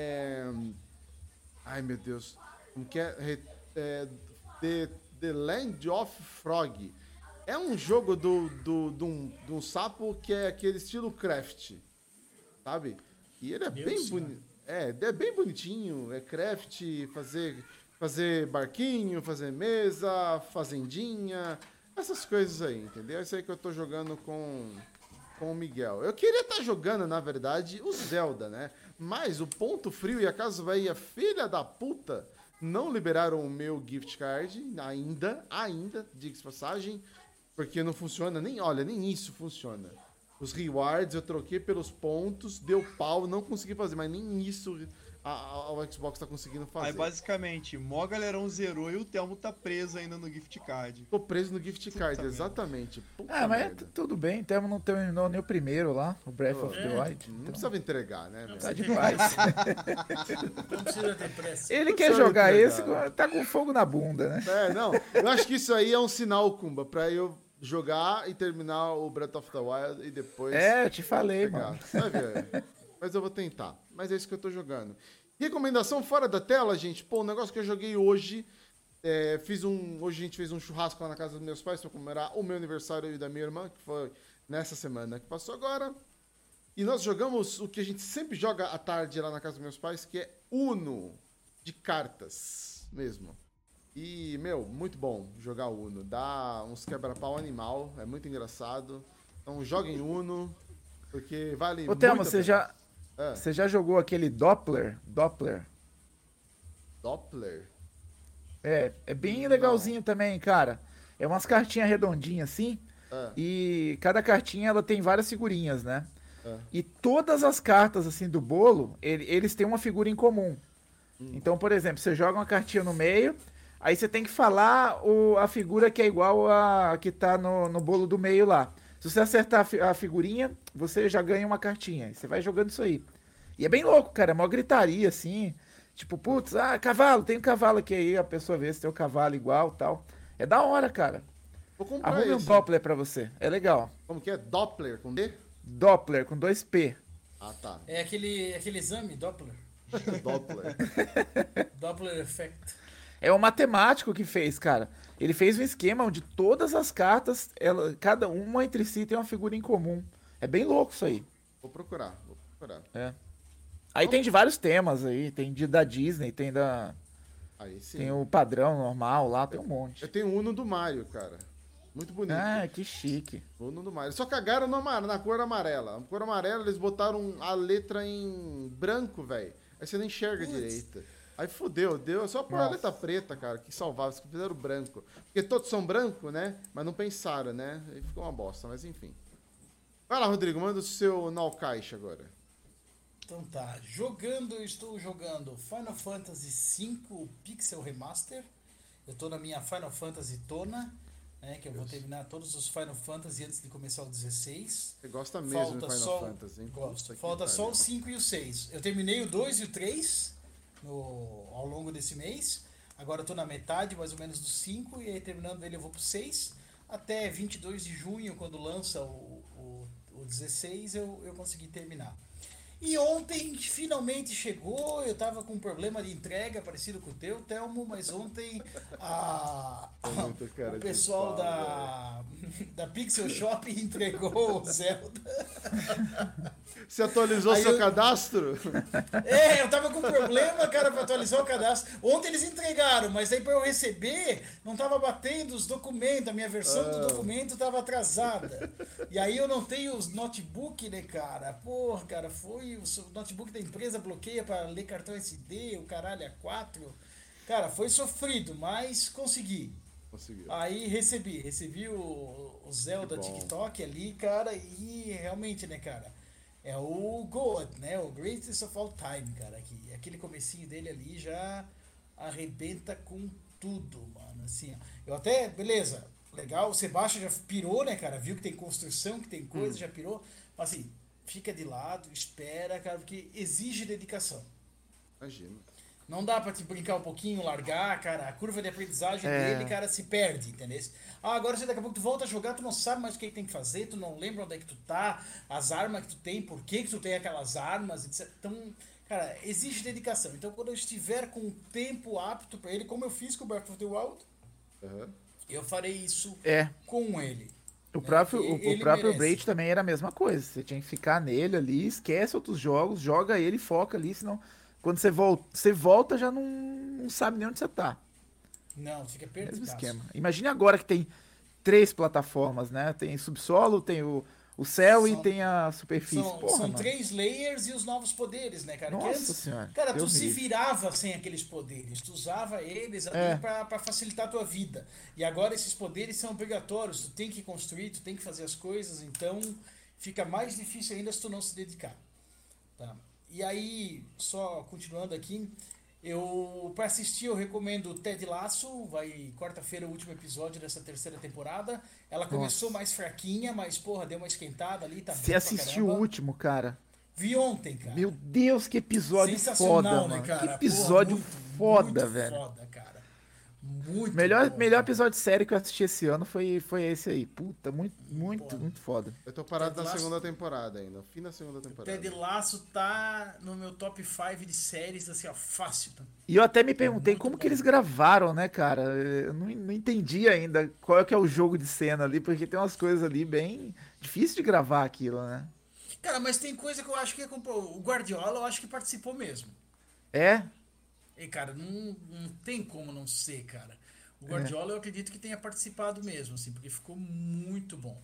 Ai, meu Deus. Como que é? The Land of Frog. É um jogo de um sapo que é aquele estilo craft, sabe? E ele é bem bonito. É bem bonitinho. É craft, fazer barquinho, fazer mesa, fazendinha, essas coisas aí, entendeu? É isso aí que eu tô jogando com o Miguel. Eu queria estar jogando, na verdade, o Zelda, né? Mas o Ponto Frio e a Casa Bahia, filha da puta, não liberaram o meu gift card ainda, diga-se passagem, porque não funciona, nem isso funciona. Os rewards eu troquei pelos pontos, deu pau, não consegui fazer, mas nem isso o Xbox tá conseguindo fazer. Aí basicamente, mó galerão zerou e o Thelmo tá preso ainda no gift card. Tô preso no gift card, exatamente. Puta mas tudo bem, Thelmo não terminou nem o primeiro lá, o Breath of the Wild. Não precisava entregar, né? Tá de paz. Não precisa ter pressa. Ele quer jogar esse, tá com fogo na bunda, né? Não. Eu acho que isso aí é um sinal, Kumba, pra eu jogar e terminar o Breath of the Wild e depois... eu te falei, pegar. mano. Vai ver. Mas eu vou tentar. Mas é isso que eu tô jogando. Recomendação fora da tela, gente. Pô, um negócio que eu joguei hoje. Hoje a gente fez um churrasco lá na casa dos meus pais pra comemorar o meu aniversário e da minha irmã, que foi nessa semana que passou agora. E nós jogamos o que a gente sempre joga à tarde lá na casa dos meus pais, que é Uno, de cartas mesmo. E, muito bom jogar Uno. Dá uns quebra-pau animal, é muito engraçado. Então joguem Uno, porque vale muito a Thelmo, pena. Você já jogou aquele Doppler? Doppler? É bem legalzinho também, cara. É umas cartinhas redondinhas assim. E cada cartinha ela tem várias figurinhas, né? E todas as cartas assim do bolo, eles têm uma figura em comum. Então, por exemplo, você joga uma cartinha no meio, aí você tem que falar a figura que é igual a que tá no bolo do meio lá. Se você acertar a figurinha, você já ganha uma cartinha. Você vai jogando isso aí. E é bem louco, cara. É mó gritaria, assim. Tipo, putz, cavalo, tem um cavalo aqui. Aí a pessoa vê se tem o cavalo igual tal. É da hora, cara. Vou comprar Arrume um esse. Doppler pra você. É legal. Como que é? Doppler com D? Doppler com 2P. Ah, tá. É aquele exame, Doppler. Doppler. Doppler Effect. É o matemático que fez, cara. Ele fez um esquema onde todas as cartas, cada uma entre si tem uma figura em comum. É bem louco isso aí. Vou procurar. Aí tem de vários temas aí. Tem da Disney, tem Aí sim. tem o padrão normal lá, tem um monte. Eu tenho o Uno do Mario, cara. Muito bonito. Que chique. O Uno do Mario. Só cagaram na cor amarela. A cor amarela, eles botaram a letra em branco, velho. Aí você não enxerga direito. Aí fudeu, deu só por a letra preta, cara, que salvava, que fizeram branco. Porque todos são branco, né? Mas não pensaram, né? Aí ficou uma bosta, mas enfim. Vai lá, Rodrigo, manda o seu Now Caixa agora. Então tá, estou jogando Final Fantasy V Pixel Remaster. Eu tô na minha Final Fantasy Tona, né? Que eu vou terminar todos os Final Fantasy antes de começar o 16. Você gosta mesmo de Final Fantasy, hein? Gosto. Falta só o 5 e o 6. Eu terminei o 2 e o 3 ao longo desse mês. Agora eu tô na metade, mais ou menos, do 5. E aí, terminando ele, eu vou pro 6. Até 22 de junho, quando lança o 16, eu consegui terminar. E ontem finalmente chegou. Eu tava com um problema de entrega parecido com o teu, Thelmo, mas ontem o pessoal da Pixel Shop entregou o Zelda. Você atualizou seu cadastro? Eu tava com problema, cara, pra atualizar o cadastro. Ontem eles entregaram, mas aí pra eu receber, não tava batendo os documentos, a minha versão do documento tava atrasada. E aí eu não tenho os notebook, né, cara? Porra, cara, o notebook da empresa bloqueia pra ler cartão SD, o caralho, A4. Cara, foi sofrido, mas consegui. Conseguiu. Aí recebi o Zelda TikTok ali, cara, e realmente, né, cara? É o GOAT, né? O Greatest of All Time, cara. Aquele comecinho dele ali já arrebenta com tudo, mano. Assim, ó. Eu até, beleza, legal. O Sebastião já pirou, né, cara? Viu que tem construção, que tem coisa, já pirou. Mas assim, fica de lado, espera, cara, porque exige dedicação. Imagino. Não dá pra te brincar um pouquinho, largar, cara. A curva de aprendizagem dele, cara, se perde, entendeu? Ah, agora você daqui a pouco tu volta a jogar, tu não sabe mais o que tem que fazer, tu não lembra onde é que tu tá, as armas que tu tem, por que tu tem aquelas armas, etc. Então, cara, exige dedicação. Então, quando eu estiver com o tempo apto pra ele, como eu fiz com o Breath of the Wild, eu farei isso com ele. O próprio merece. Braid também era a mesma coisa. Você tinha que ficar nele ali, esquece outros jogos, joga ele, foca ali, senão quando você volta já não sabe nem onde você tá. Não, fica perdido. Mesmo esquema. Imagine agora que tem 3 plataformas, né? Tem subsolo, tem o céu e tem a superfície. São 3 layers e os novos poderes, né, cara? Nossa senhora. Cara, Deus tu se me livre. virava sem aqueles poderes. Tu usava eles ali pra facilitar a tua vida. E agora esses poderes são obrigatórios. Tu tem que construir, tu tem que fazer as coisas. Então fica mais difícil ainda se tu não se dedicar. Tá? E aí, só continuando aqui, para assistir eu recomendo Ted Lasso, vai quarta-feira o último episódio dessa terceira temporada. Ela começou mais fraquinha, mas porra, deu uma esquentada ali, tá Você bom assistiu o último, cara? Vi ontem, cara. Meu Deus, que episódio Sensacional, foda, né, mano. cara? Que episódio foda, muito velho. Foda, cara. Muito Melhor bom, episódio de série que eu assisti esse ano foi esse aí. Puta, muito foda. Eu tô parado Ted na Lasso- segunda temporada ainda. Fim da segunda temporada. Ted Lasso tá no meu top 5 de séries, assim, ó, fácil. Tá? E eu até me perguntei muito como bom. que eles gravaram, né, cara? Eu não entendi ainda qual é que é o jogo de cena ali, porque tem umas coisas ali bem difícil de gravar aquilo, né? Cara, mas tem coisa que eu acho que o Guardiola eu acho que participou mesmo. É? E, cara, não tem como não ser, cara. O Guardiola eu acredito que tenha participado mesmo, assim, porque ficou muito bom.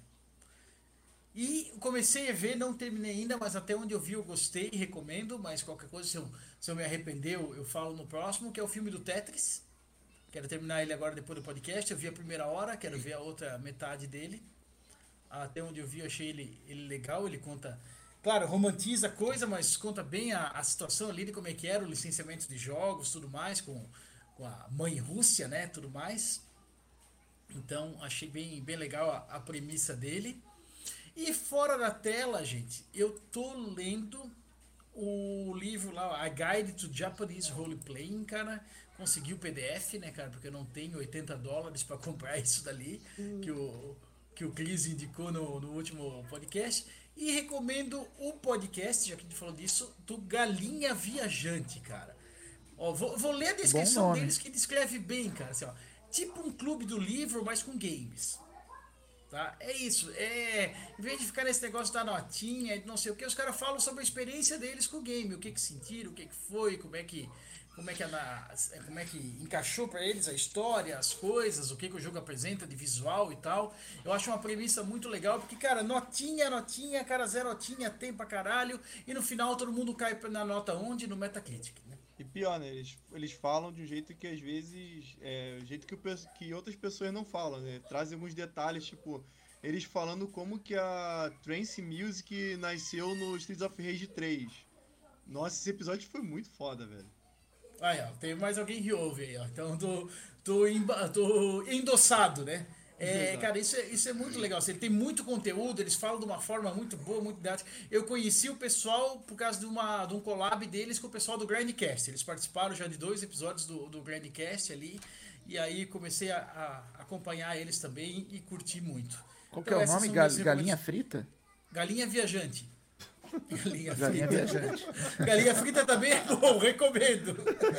E comecei a ver, não terminei ainda, mas até onde eu vi eu gostei e recomendo, mas qualquer coisa, se eu me arrepender, eu falo no próximo, que é o filme do Tetris. Quero terminar ele agora depois do podcast. Eu vi a primeira hora, quero ver a outra metade dele. Até onde eu vi, eu achei ele legal, ele conta... Claro, romantiza a coisa, mas conta bem a situação ali de como é que era o licenciamento de jogos, tudo mais, com a mãe Rússia, né, tudo mais. Então, achei bem legal a premissa dele. E fora da tela, gente, eu tô lendo o livro lá, A Guide to Japanese Role Playing, cara. Consegui o PDF, né, cara, porque eu não tenho $80 para comprar isso dali, que o Cris indicou no último podcast. E recomendo o podcast, já que a gente falou disso, do Galinha Viajante, cara. Ó, vou ler a descrição deles que descreve bem, cara. Assim, ó, tipo um clube do livro, mas com games. Tá? É isso. Em vez de ficar nesse negócio da notinha, não sei o que, os caras falam sobre a experiência deles com o game. O que sentiram, o que foi, como é que encaixou pra eles a história, as coisas, o que o jogo apresenta de visual e tal. Eu acho uma premissa muito legal, porque, cara, notinha, cara, zero notinha, tem pra caralho, e no final todo mundo cai na nota onde? No Metacritic, né? E pior, né? Eles falam de um jeito que às vezes o jeito que outras pessoas não falam, né? Trazem alguns detalhes, tipo, eles falando como que a Trance Music nasceu no Streets of Rage 3. Nossa, esse episódio foi muito foda, velho. Aí, ó, tem mais alguém que ouve aí, ó. Então tô endossado, né? Cara, isso é muito legal. Ele tem muito conteúdo, eles falam de uma forma muito boa, muito didática. Eu conheci o pessoal por causa de um collab deles com o pessoal do Grandcast. Eles participaram já de 2 episódios do Grandcast ali. E aí comecei a acompanhar eles também e curti muito. Qual que é o nome? Galinha frita? Galinha Viajante. Galinha Viajante. Galinha frita também é bom, recomendo.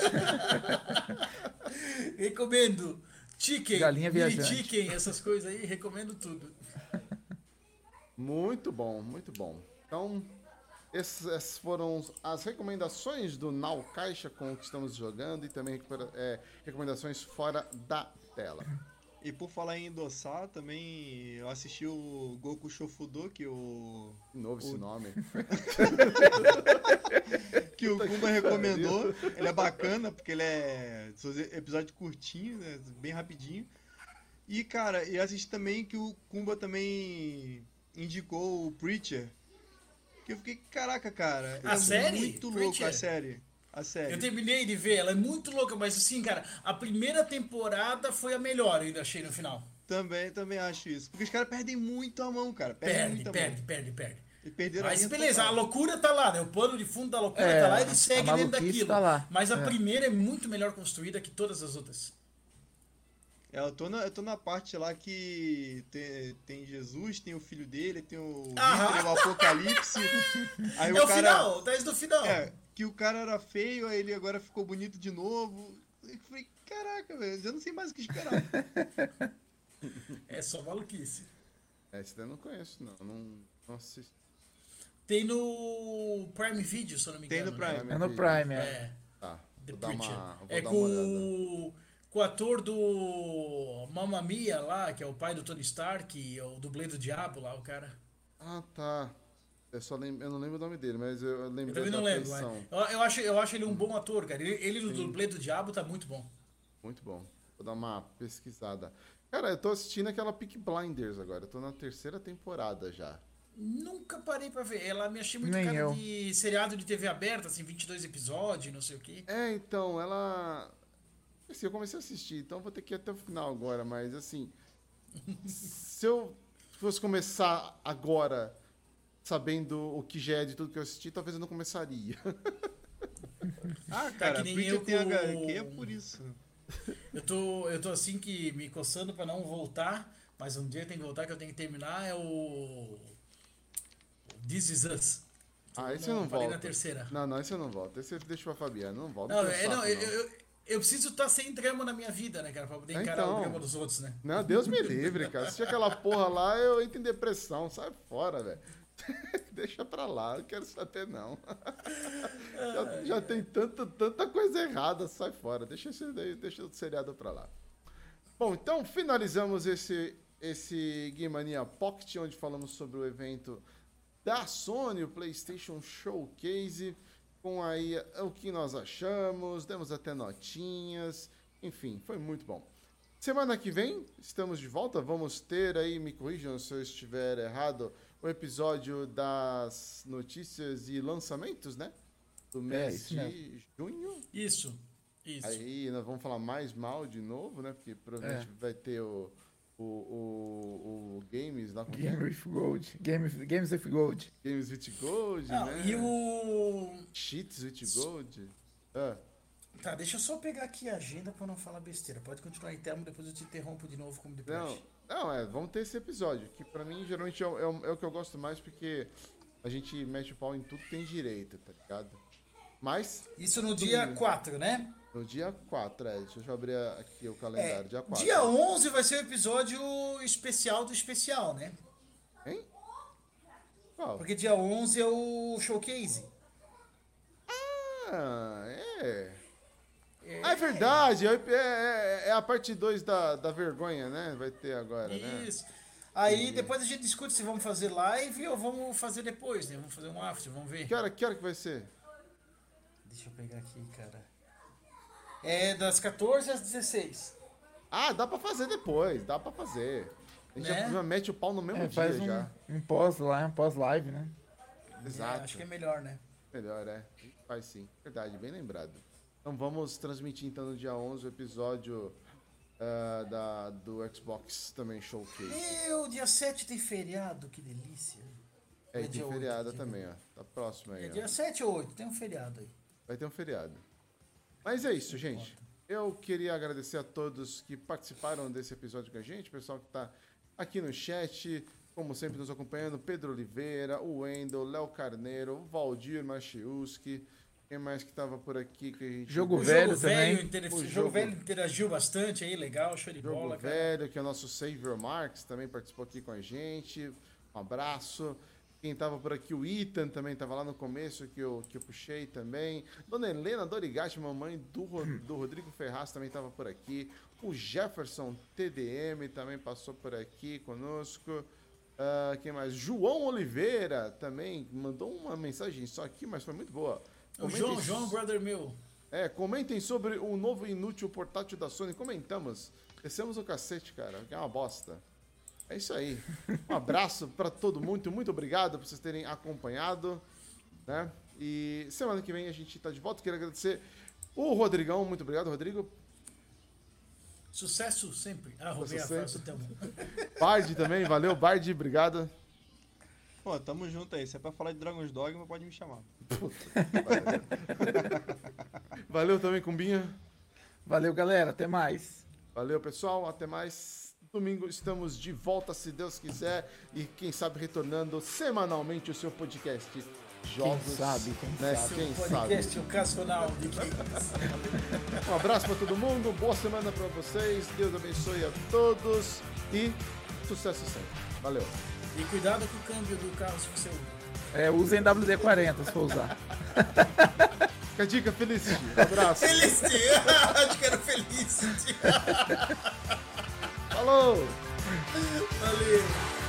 Recomendo. Chicken, Galinha Viajante. chicken, essas coisas aí, recomendo tudo. Muito bom, muito bom. Então, essas foram as recomendações do Now Caixa com o que estamos jogando e também recomendações fora da tela. E por falar em endossar, também eu assisti o Goku Shofudo, que Novo esse nome. que o Kumba recomendou. Ele é bacana, porque ele é episódio curtinho, né? Bem rapidinho. E, cara, eu assisti também que o Kumba também indicou o Preacher. Que eu fiquei, caraca, cara. A série? Muito louco Preacher? a série. A série. Eu terminei de ver, ela é muito louca, mas assim, cara, a primeira temporada foi a melhor, eu ainda achei no final. Também acho isso. Porque os caras perdem muito a mão, cara. Perdem muito a mão. Perde. E perderam Mas linha beleza, a total. loucura tá lá, né? O pano de fundo da loucura É, tá lá, ele a segue dentro maluquice daquilo. tá lá. Mas a É. primeira é muito melhor construída que todas as outras. Eu tô na parte lá que tem Jesus, tem o filho dele, tem o Aham. Hitler, o Apocalipse. Aí É o final, tá isso do final. que o cara era feio, aí ele agora ficou bonito de novo. Eu falei, caraca, velho, eu não sei mais o que esperar. É só maluquice. Esse daí eu não conheço, não assisti. Tem no Prime Video, se eu não me Tem engano. no Prime. Né? É no Prime, é. É, Tá, The vou dar Preacher. vou É dar com uma olhada. com o ator do Mamma Mia lá, que é o pai do Tony Stark, o dublê do Diabo lá, o cara. Ah, tá. Eu não lembro o nome dele, mas eu Eu lembro também da não lembro, mas feição. eu acho ele um bom ator, cara. Ele no dublê do Diabo tá muito bom. Muito bom. Vou dar uma pesquisada. Cara, eu tô assistindo aquela Peaky Blinders agora. Eu tô na 3ª temporada já. Nunca parei pra ver. Ela me achei muito Nem cara eu. de seriado de TV aberta, assim, 22 episódios, não sei o quê. Então, ela... Assim, eu comecei a assistir, então vou ter que ir até o final agora, mas assim... se eu fosse começar agora, sabendo o que já é de tudo que eu assisti, talvez eu não começaria. Ah, Tá cara, que nem Preacher eu tem com- HQ, é por isso. Eu tô assim que me coçando pra não voltar, mas um dia tem que voltar, que eu tenho que terminar, é o This Is Us. Esse eu não parei volto. na terceira. Não, esse eu não volto. Esse eu deixo pra Fabiana, não volto. Não, não tem saco, eu preciso estar sem drama na minha vida, né, cara? Pra poder encarar Então. o drama dos outros, né? Não, Deus me livre, cara. Assistir aquela porra lá, eu entro em depressão. Sai fora, velho. Deixa pra lá, não quero saber, não. Já tem tanta coisa errada, sai fora. Deixa o seriado pra lá. Bom, então finalizamos esse Game Mania Pocket, onde falamos sobre o evento da Sony, o PlayStation Showcase, com aí o que nós achamos, demos até notinhas, enfim, foi muito bom. Semana que vem, estamos de volta, vamos ter aí, me corrijam se eu estiver errado, o episódio das notícias e lançamentos, né? Do mês isso de mesmo. junho. Isso. Aí nós vamos falar mais mal de novo, né? Porque provavelmente vai ter o Games lá com Game with Gold. Games with Gold. Games with Gold, Não, né? e o... Cheats with Gold. Ah, Tá, deixa eu só pegar aqui a agenda pra não falar besteira. Pode continuar em termo, depois eu te interrompo de novo como depois. vamos ter esse episódio, que pra mim geralmente é o que eu gosto mais, porque a gente mete o pau em tudo que tem direito, tá ligado? Mas, Isso no dia 4, né? no dia 4, deixa eu abrir aqui o calendário, dia 4. Dia 11 vai ser o episódio especial do especial, né? Hein? Qual? Porque dia 11 é o showcase. Ah, é verdade, é a parte 2 da vergonha, né? Vai ter agora, né? Isso. Aí depois a gente discute se vamos fazer live ou vamos fazer depois, né? Vamos fazer um after, vamos ver. Que hora que vai ser? Deixa eu pegar aqui, cara. É das 14 às 16. Ah, dá pra fazer depois, dá pra fazer. A gente Né? já mete o pau no mesmo dia Faz já. um pós-live, né? Exato. Acho que é melhor, né? Melhor, é. A gente faz sim. Verdade, bem lembrado. Então vamos transmitir então no dia 11 o episódio do Xbox também Showcase. E o dia 7 tem feriado, que delícia. É, e dia tem 8, feriado dia também, ó. Tá próximo aí, É ó. dia 7 ou 8, tem um feriado aí. Vai ter um feriado. Mas é isso, gente. Eu queria agradecer a todos que participaram desse episódio com a gente, o pessoal que tá aqui no chat, como sempre nos acompanhando, Pedro Oliveira, o Wendel, Léo Carneiro, o Valdir Machiuski, quem mais que tava por aqui que a gente... Jogo O velho jogo velho, também. O o jogo jogo- velho interagiu bastante aí, legal, show de Jogo bola, cara. Velho, que é o nosso Savior Marks, também participou aqui com a gente. Um abraço. Quem tava por aqui, o Ethan também tava lá no começo, que eu puxei também. Dona Helena Dorigatti, mamãe do Rodrigo Ferraz, também tava por aqui. O Jefferson TDM também passou por aqui conosco. Quem mais? João Oliveira também mandou uma mensagem só aqui, mas foi muito boa. O João, brother meu. Comentem sobre o novo inútil portátil da Sony. Comentamos. Descemos o cacete, cara, que é uma bosta. É isso aí. Um abraço pra todo mundo. Muito obrigado por vocês terem acompanhado, né? E semana que vem a gente tá de volta. Quero agradecer o Rodrigão. Muito obrigado, Rodrigo. Sucesso sempre. Ah, roubei a Sucesso frase do Temo. Bard também, valeu, Bard, obrigado. Pô, tamo junto aí. Se é pra falar de Dragon's Dogma, pode me chamar. Valeu também, Cumbinha. Valeu, galera. Até mais. Valeu, pessoal. Até mais. Domingo estamos de volta, se Deus quiser. E quem sabe retornando semanalmente o seu podcast. Jogos, Quem sabe, né? sabe. Quem Podcast sabe. ocasional de games. Um abraço para todo mundo. Boa semana para vocês. Deus abençoe a todos. E sucesso sempre. Valeu. E cuidado com o câmbio do carro se você usa. Usem WD-40 se for usar. Fica a dica, Felicity. Um abraço. Felicity! Acho que era Felicity. Falou! Valeu!